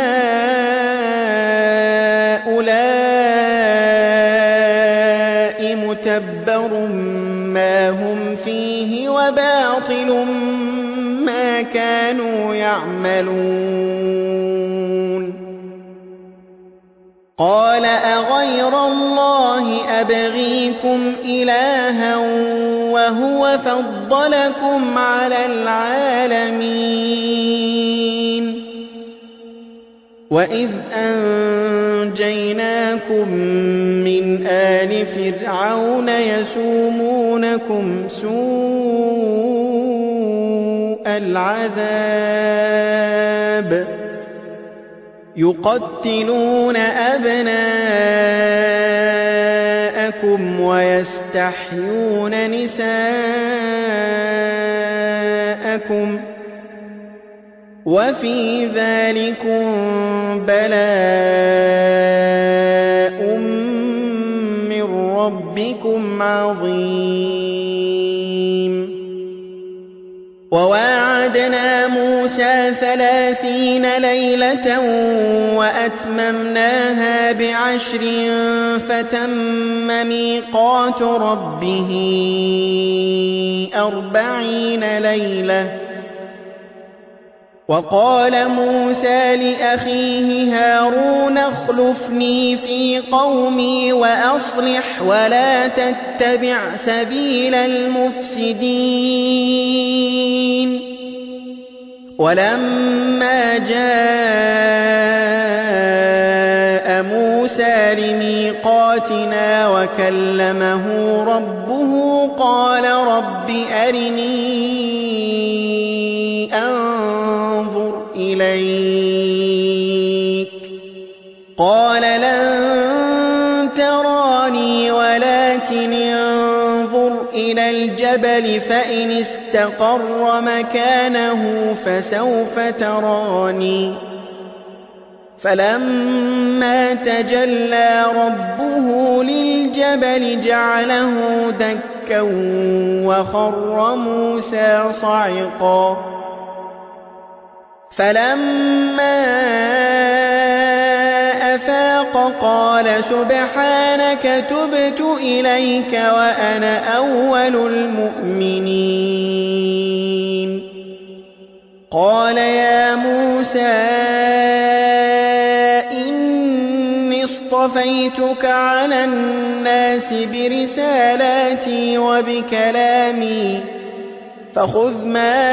هؤلاء متبر ما هم فيه وباطل ما كانوا يعملون قال أغير الله أبغيكم إلها وهو فضلكم على العالمين وإذ أنجيناكم من آل فرعون يسومونكم سوء العذاب يقتلون أبناءكم ويستحيون نساءكم وفي ذلكم بلاء من ربكم عظيم وواعدنا موسى ثلاثين ليلة وأتممناها بعشر فتم ميقات ربه أربعين ليلة وقال موسى لأخيه هارون اخلفني في قومي وأصلح ولا تتبع سبيل المفسدين ولما جاء موسى لميقاتنا وكلمه ربه قال رب أرني أنظر إليك قال لن تراني ولكن انظر إلى الجبل فإن استقر مكانه فسوف تراني فلما تجلى ربه للجبل جعله دكا وخر موسى صعقا فلما أفاق قال سبحانك تبت إليك وأنا أول المؤمنين قال يا موسى إني اصطفيتك على الناس برسالاتي وبكلامي فخذ ما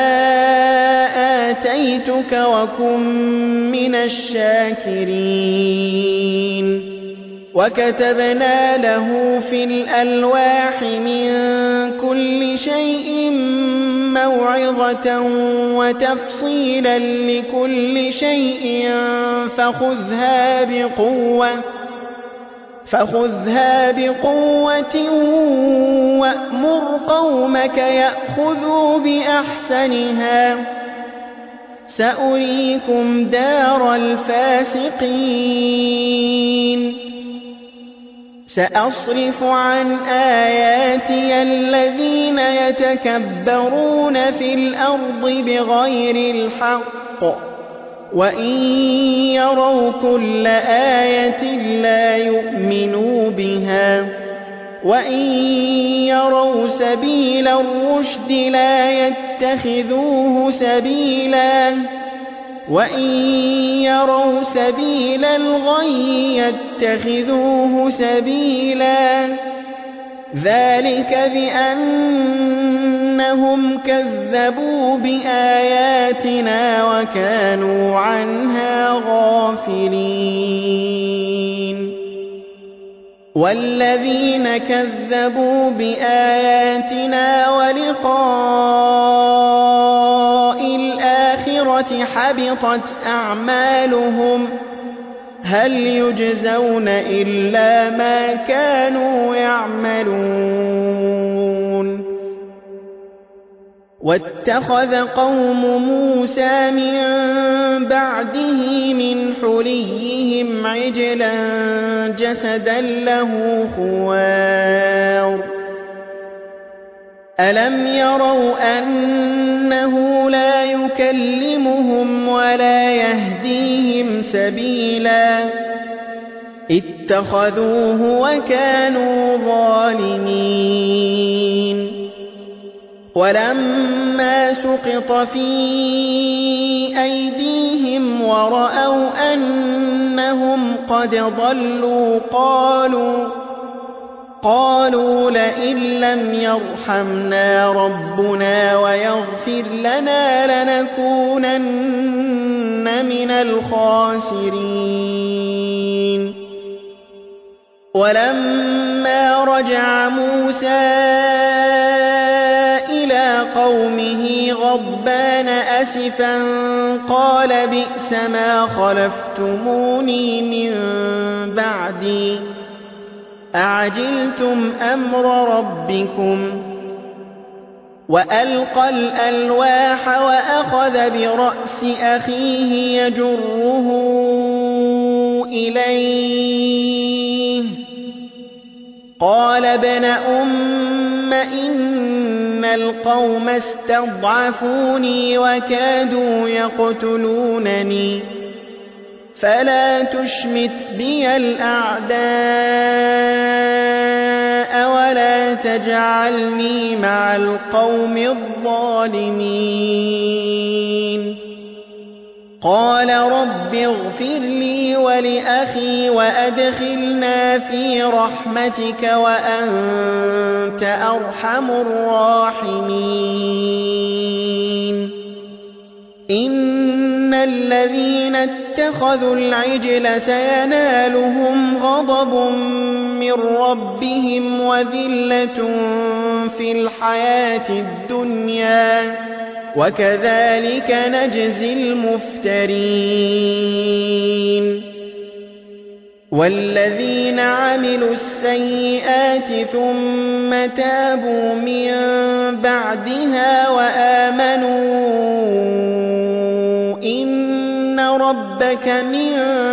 آتيتك وكن من الشاكرين وكتبنا له في الألواح من كل شيء موعظة وتفصيلا لكل شيء فخذها بقوة فخذها بقوة وأمر قومك يأخذوا بأحسنها سأريكم دار الفاسقين سأصرف عن آياتي الذين يتكبرون في الأرض بغير الحق وإن يروا كل آية لا يؤمنوا بها وإن يروا سبيل الرشد لا يتخذوه سبيلا وإن يروا سبيل الغي يتخذوه سبيلا ذلك بأنهم كذبوا بآياتنا وكانوا عنها غافلين والذين كذبوا بآياتنا ولقاء الآخرة حبطت أعمالهم هل يجزون إلا ما كانوا يعملون واتخذ قوم موسى من بعده من حليهم عجلا جسدا له خوار ألم يروا أنه لا يكلمهم ولا يهديهم سبيلا اتخذوه وكانوا ظالمين ولما سقط في أيديهم ورأوا أنهم قد ضلوا قالوا قالوا لئن لم يرحمنا ربنا ويغفر لنا لنكونن من الخاسرين ولما رجع موسى إلى قومه غضبان أسفا قال بئس ما خلفتموني من بعدي أعجلتم أمر ربكم وألقى الألواح وأخذ برأس أخيه يجره إليه قال ابن أم إن القوم استضعفوني وكادوا يقتلونني فلا تشمت بي الأعداء ولا تجعلني مع القوم الظالمين قال رب اغفر لي ولأخي وأدخلنا في رحمتك وأنت أرحم الراحمين إن الذين اتخذوا العجل سينالهم غضب من ربهم وذلة في الحياة الدنيا وكذلك نجزي المفترين والذين عملوا السيئات ثم تابوا من بعدها وآمنوا إن ربك من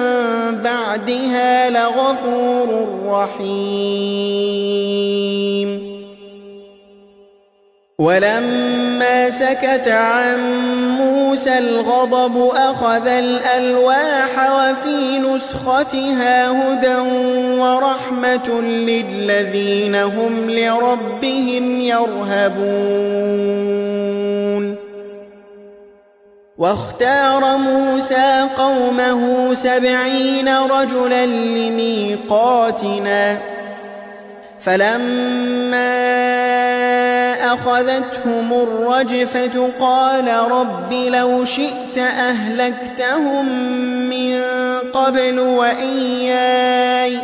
بعدها لغفور رحيم ولما سكت عن موسى الغضب أخذ الألواح وفي نسختها هدى ورحمة للذين هم لربهم يرهبون واختار موسى قومه سبعين رجلا لميقاتنا فلما أخذتهم الرجفة قال رب لو شئت أهلكتهم من قبل وإياي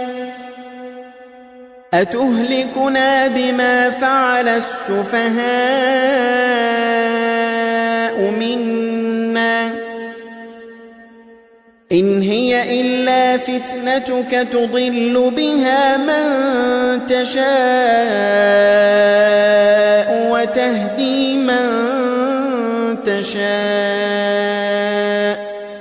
أتهلكنا بما فعل السفهاء منا إن هي إلا فتنتك تضل بها من تشاء وتهدي من تشاء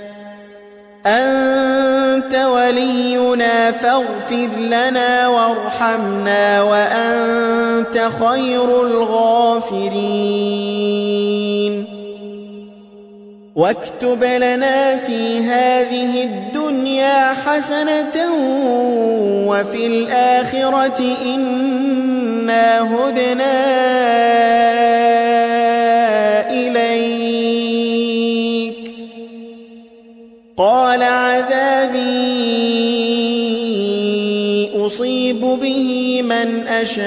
أنت ولينا فاغفر لنا وارحمنا وأنت خير الغافرين واكتب لنا في هذه الدنيا حسنة وفي الآخرة إنا هدنا إليك قال عذابي أصيب به من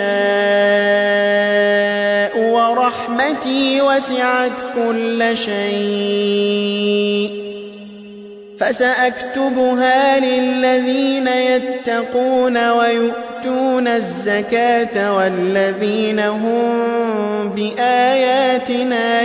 أشاء ورحمتي وسعت كل شيء فسأكتبها للذين يتقون ويؤتون الزكاة والذين هم بآياتنا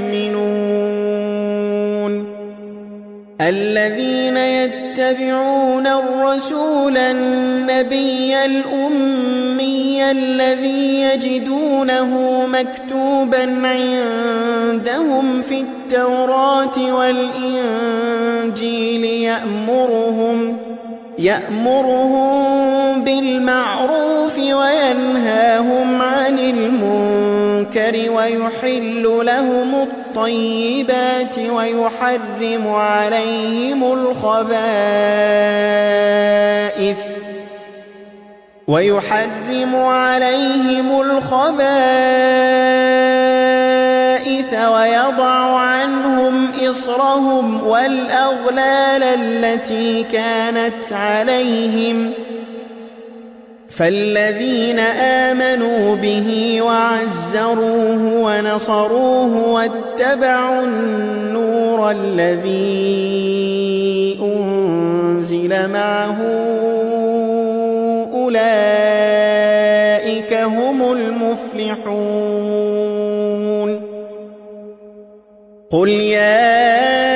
يؤمنون الذين يتبعون الرسول النبي الأمي الذي يجدونه مكتوبا عندهم في التوراة والإنجيل يأمرهم يأمرهم بالمعروف وينهاهم عن المنكر ويحل لهم الطيبات ويحرم عليهم الخبائث ويحرم عليهم الخبائث ويضع عنهم إصرهم والأغلال التي كانت عليهم فالذين آمنوا به وعزروه ونصروه واتبعوا النور الذي أنزل معه أولئك هم المفلحون قل يا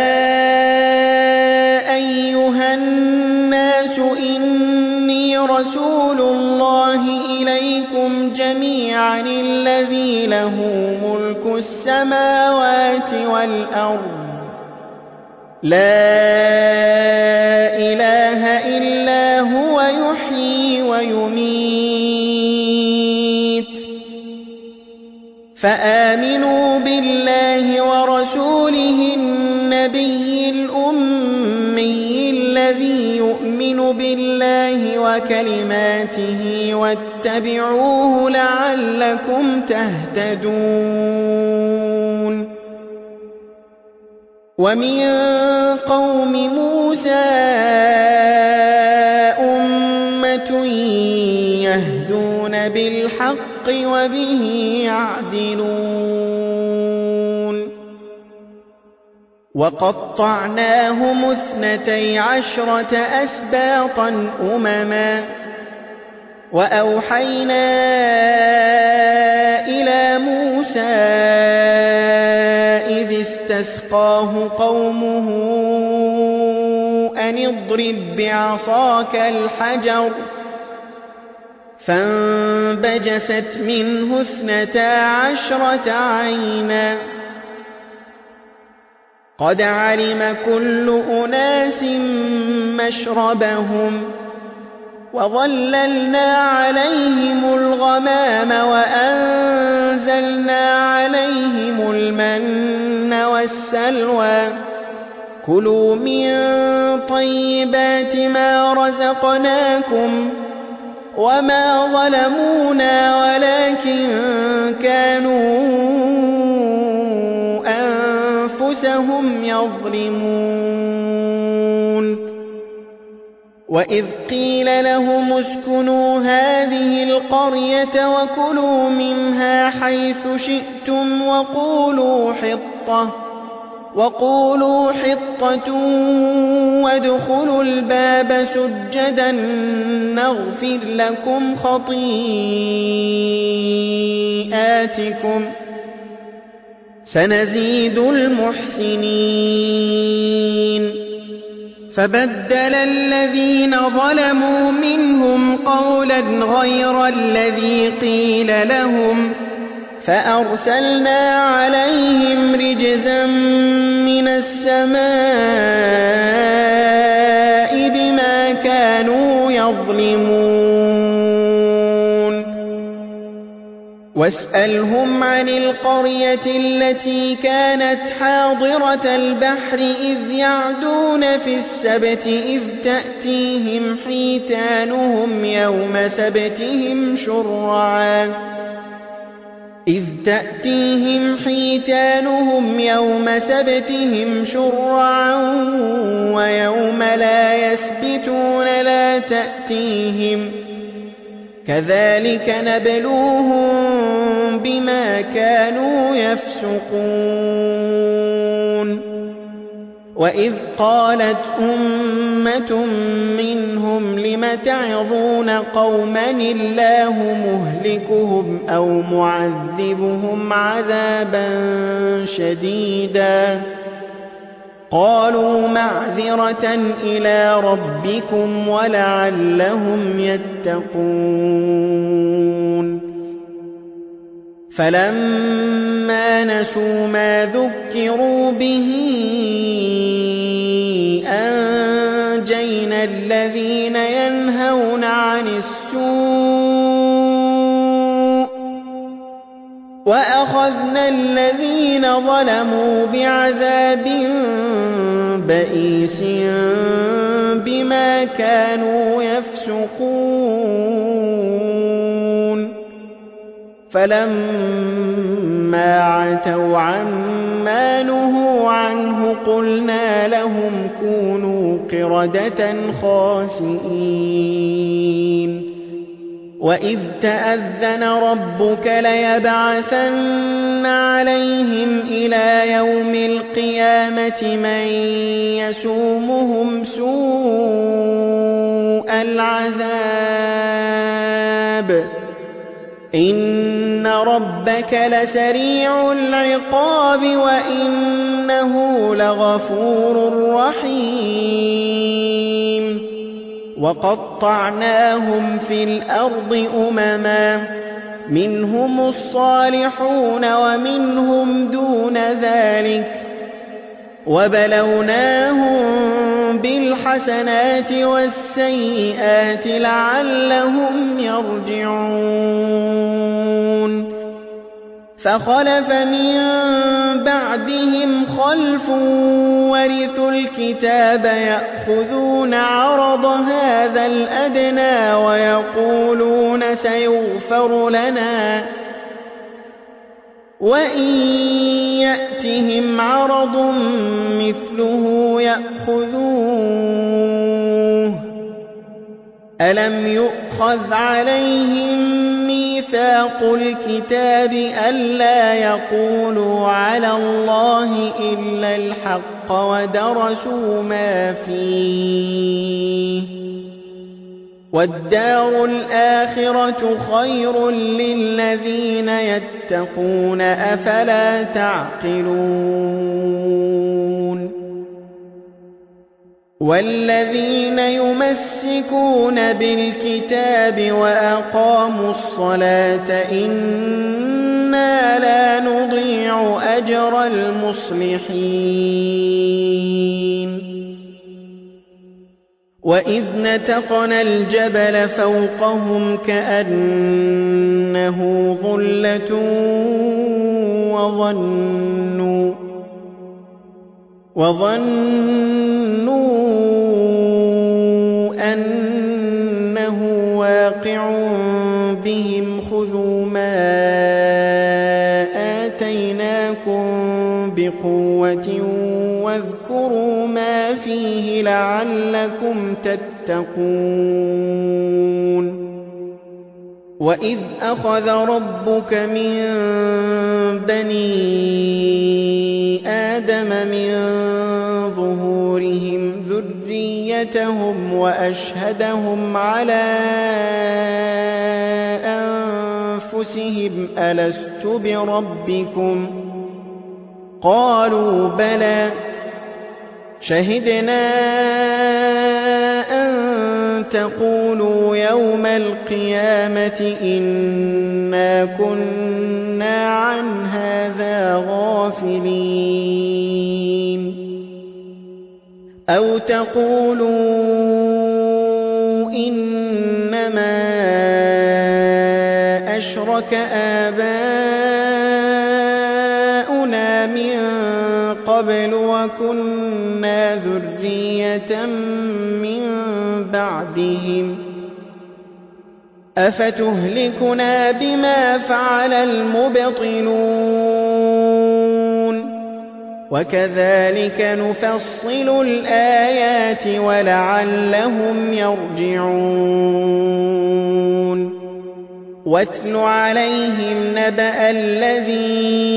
أيها الناس إني رسول الله إليكم جميعا الذي له ملك السماوات والأرض لا إله إلا هو يحيي ويميت فآمنوا بالله ورسوله النبي الأمي الذي يؤمن بالله وكلماته واتبعوه لعلكم تهتدون ومن قوم موسى أمة يهدون بالحق وبه يعدلون وقطعناهم اثنتي عشرة أسباطا أمما وأوحينا إلى موسى إذ استسقاه قومه أن اضرب بعصاك الحجر فانبجست منه اثنتا عشرة عينا قد علم كل أناس مشربهم وظللنا عليهم الغمام وأنزلنا عليهم المن والسلوى كلوا من طيبات ما رزقناكم وما ظلمونا ولكن كانوا أنفسهم يظلمون وإذ قيل لهم اسكنوا هذه القرية وكلوا منها حيث شئتم وقولوا حطة وقولوا حطة وادخلوا الباب سجدا نغفر لكم خطيئاتكم سنزيد المحسنين فبدل الذين ظلموا منهم قولا غير الذي قيل لهم فأرسلنا عليهم رجزا من السماء بما كانوا يظلمون واسألهم عن القرية التي كانت حاضرة البحر إذ يعدون في السبت إذ تأتيهم حيتانهم يوم سبتهم شرعا إذ تأتيهم حيتانهم يوم سبتهم شرعا ويوم لا يسبتون لا تأتيهم كذلك نبلوهم بما كانوا يفسقون وإذ قالت أمة منهم لم تعظون قوما الله مهلكهم أو معذبهم عذابا شديدا قالوا معذرة إلى ربكم ولعلهم يتقون فلما نسوا ما ذكروا به أنجينا الذين ينهون عن السوء وأخذنا الذين ظلموا بعذاب بئيس بما كانوا يفسقون فلما عتوا عما نهوا عنه قلنا لهم كونوا قردة خاسئين وإذ تأذن ربك ليبعثن عليهم إلى يوم القيامة من يسومهم سوء العذاب إن ربك لسريع العقاب وإنه لغفور رحيم وقطعناهم في الأرض أمما منهم الصالحون ومنهم دون ذلك وبلوناهم بالحسنات والسيئات لعلهم يرجعون فخلف من بعدهم خلف ورثوا الكتاب يأخذون عرض هذا الأدنى ويقولون سيغفر لنا وإن يأتهم عرض مثله يأخذوه ألم يؤخذ عليهم ميثاق الكتاب ألا يقولوا على الله إلا الحق ودرسوا ما فيه والدار الآخرة خير للذين يتقون أفلا تعقلون والذين يمسكون بالكتاب وأقاموا الصلاة إنا لا نضيع أجر المصلحين وإذ نتقنا الجبل فوقهم كأنه ظلة وظنوا وظنوا أنه واقع بهم خذوا ما آتيناكم بقوة واذكروا ما فيه لعلكم تتقون وإذ أخذ ربك من بني آدم من ظهورهم ذريتهم وأشهدهم على أنفسهم ألست بربكم قالوا بلى شهدنا أن تقولوا يوم القيامة إنا كنا عن هذا غافلين أو تقولوا إنما أشرك آباؤنا من قبل وكنا ذرية من بعدهم أفتهلكنا بما فعل المبطلون وكذلك نفصل الآيات ولعلهم يرجعون واتل عليهم نبأ الذي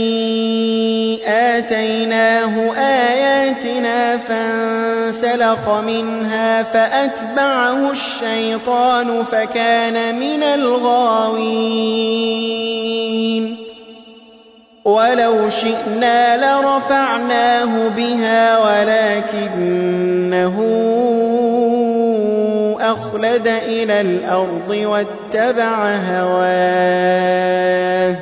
آتيناه آياتنا فانسلخ منها فأتبعه الشيطان فكان من الغاوين ولو شئنا لرفعناه بها ولكنه أخلد إلى الأرض واتبع هواه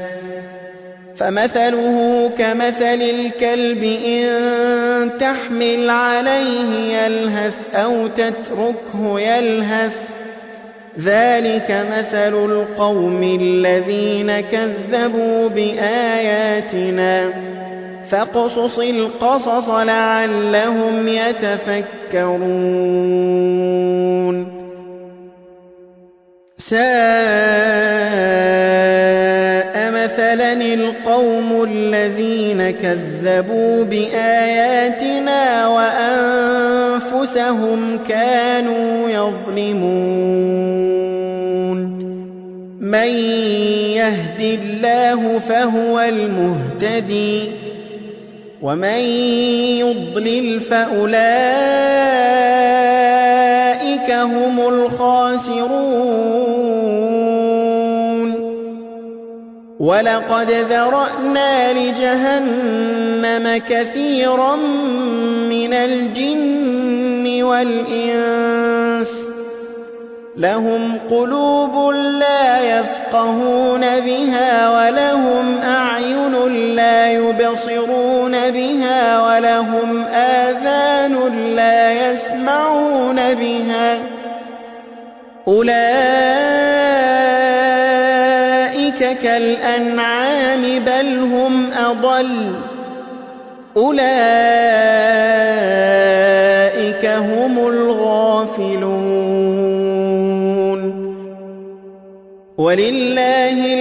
فمثله كمثل الكلب إن تحمل عليه يلهث أو تتركه يلهث ذلك مثل القوم الذين كذبوا بآياتنا فاقصص القصص لعلهم يتفكرون ساء مثلا القوم الذين كذبوا بآياتنا وأنفسهم كانوا يظلمون من يهد الله فهو المهتدي ومن يضلل فأولئك هم الخاسرون ولقد ذرأنا لجهنم كثيرا من الجن والإنس لهم قلوب لا يفقهون بها ولهم أعين لا يبصرون بها ولهم آذان لا يسمعون بها أولئك كالأنعام بل هم أضل أولئك هم الغافلون ولله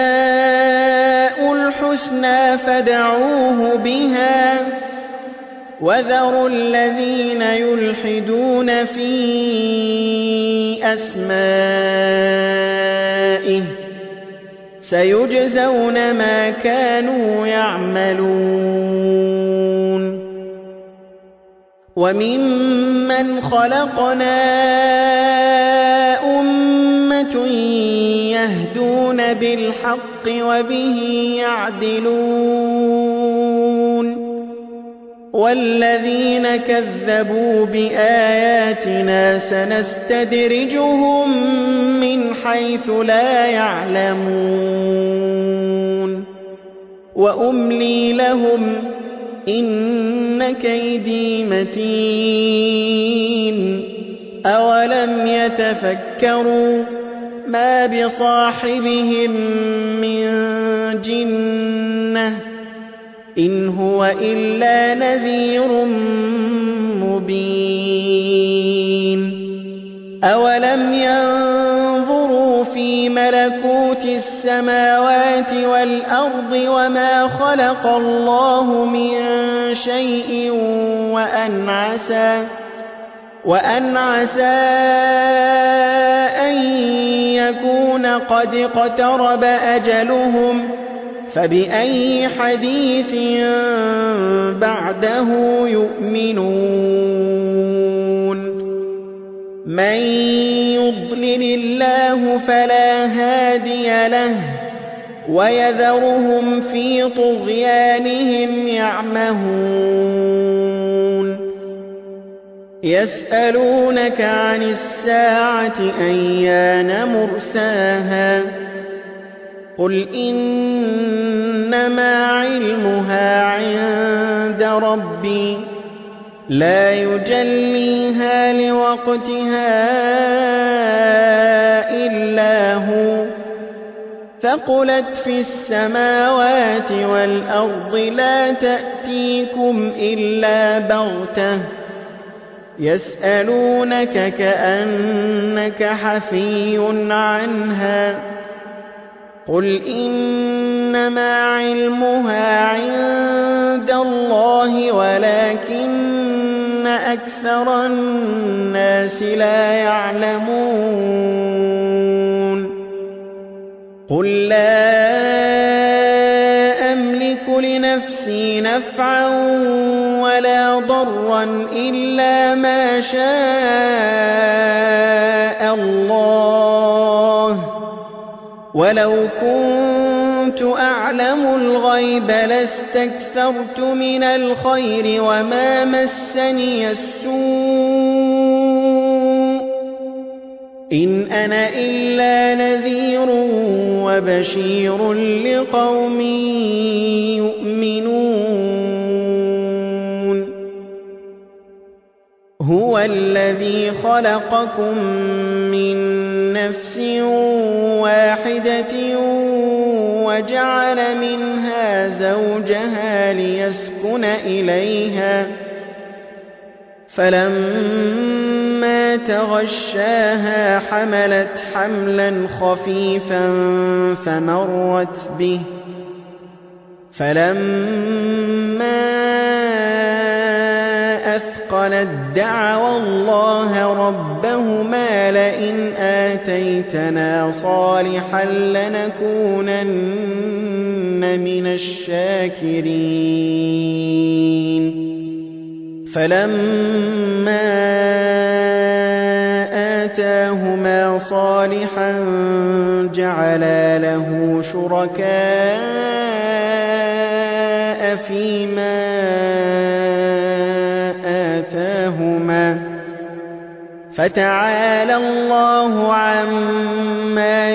الأسماء الحسنى فادعوه بها وذروا الذين يلحدون في أسمائه سيجزون ما كانوا يعملون وممن خلقنا أمة يهدون بالحق وبه يعدلون والذين كذبوا بآياتنا سنستدرجهم من حيث لا يعلمون وأملي لهم إن كيدي متين أولم يتفكروا ما بصاحبهم من جنة إن هو إلا نذير مبين أولم ينظروا في ملكوت السماوات والأرض وما خلق الله من شيء وأن عسى وأن عسى أن يكون قد اقترب أجلهم فبأي حديث بعده يؤمنون من يضلل الله فلا هادي له ويذرهم في طغيانهم يعمهون يسألونك عن الساعة أيان مرساها قل إنما علمها عند ربي لا يجليها لوقتها إلا هو ثقلت في السماوات والأرض لا تأتيكم إلا بغتة يسألونك كأنك حفي عنها قل إنما علمها عند الله ولكن أكثر الناس لا يعلمون قل لا أملك لنفسي نفعا ولا ضرا إلا ما شاء الله ولو كنت أعلم الغيب لاستكثرت من الخير وما مسني السوء إن أنا إلا نذير وبشير لقوم يؤمنون هو الذي خلقكم من نفس واحدة وجعل منها زوجها ليسكن إليها فلما تغشاها حملت حملا خفيفا فمرت به فلما أثقلت دعوا الله ربهما لئن آتيتنا صالحا لنكونن من الشاكرين فلما آتاهما صالحا جعلا له شركاء فيما آتاهما فتعالى الله عما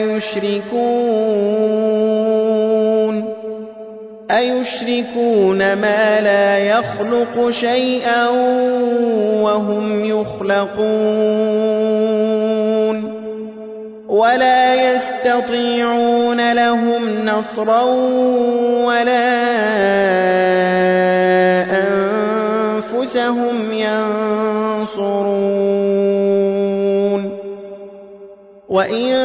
يشركون أيشركون ما لا يخلق شيئا وهم يخلقون ولا يستطيعون لهم نصرا ولا أنفسهم ينصرون وإن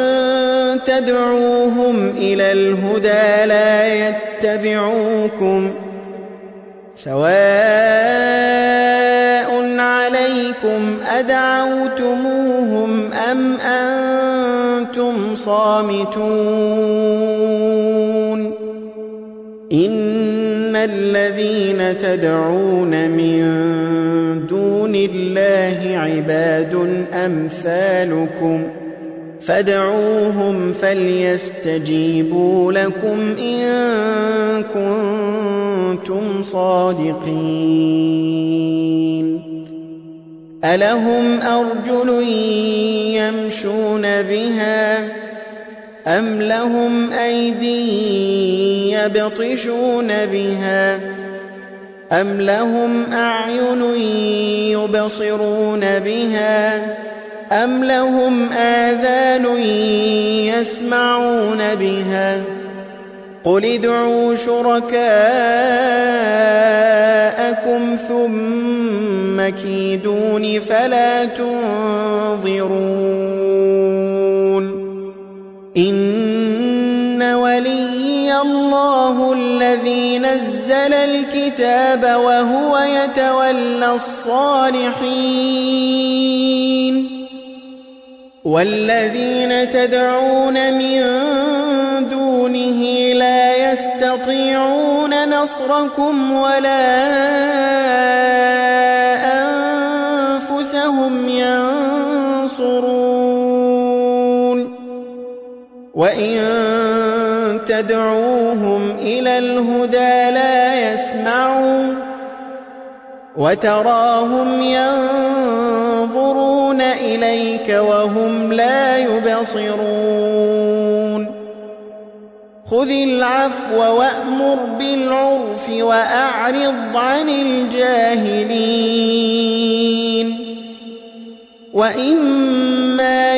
تدعوهم إلى الهدى لا يتبعوكم سواء عليكم أدعوتموهم أم أنتم صامتون إن الذين تدعون من دون الله عباد أمثالكم فادعوهم فليستجيبوا لكم إن كنتم صادقين ألهم أرجل يمشون بها أم لهم أيدي يبطشون بها أم لهم أعين يبصرون بها أم لهم آذان يسمعون بها قل ادعوا شركاءكم ثم كيدون فلا تنظرون إن وليي الله الذي نزل الكتاب وهو يتولى الصالحين والذين تدعون من دونه لا يستطيعون نصركم ولا أنفسهم ينصرون وإن تدعوهم إلى الهدى لا يسمعوا وتراهم ينظرون إليك وهم لا يبصرون خذ العفو وأمر بالعرف وأعرض عن الجاهلين وإما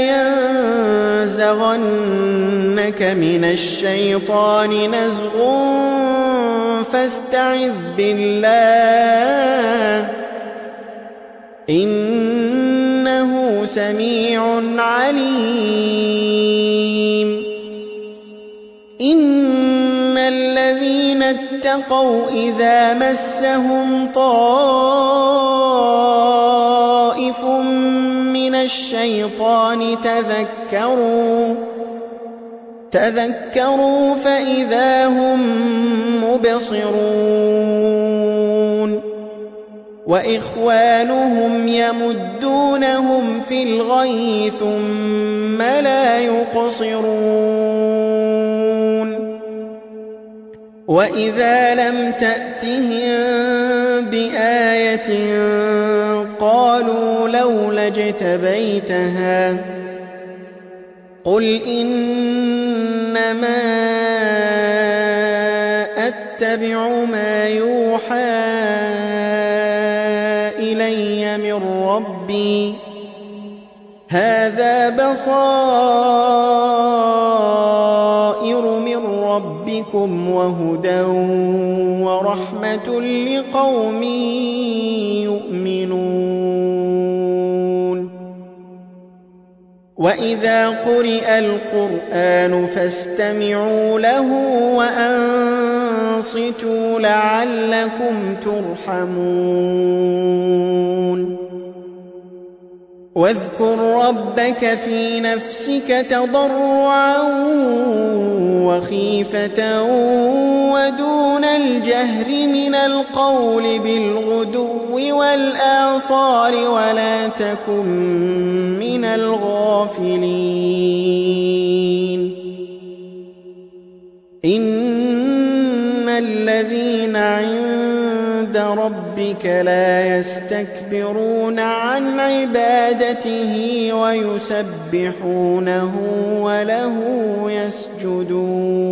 ينزغنك من الشيطان نزغ فاستعذ بالله إنه سميع عليم إن الذين اتقوا إذا مسهم طائف من الشيطان تذكروا تذكروا فإذا هم مبصرون وإخوانهم يمدونهم في الغي ثم لا يقصرون وإذا لم تأتهم بآية قالوا لولا اجتبيتها قل إنما أتبع ما يوحى إلي من ربي هذا بصائر من ربكم وهدى ورحمة لقوم يؤمنون وإذا قرئ القرآن فاستمعوا له وأنصتوا لعلكم ترحمون واذكر ربك في نفسك تضرعا وخيفة ودون الجهر من القول بالغدو والآصال ولا تكن من الغافلين إن الذين عند ربك لا يستكبرون عن عبادته ويسبحونه وله يسجدون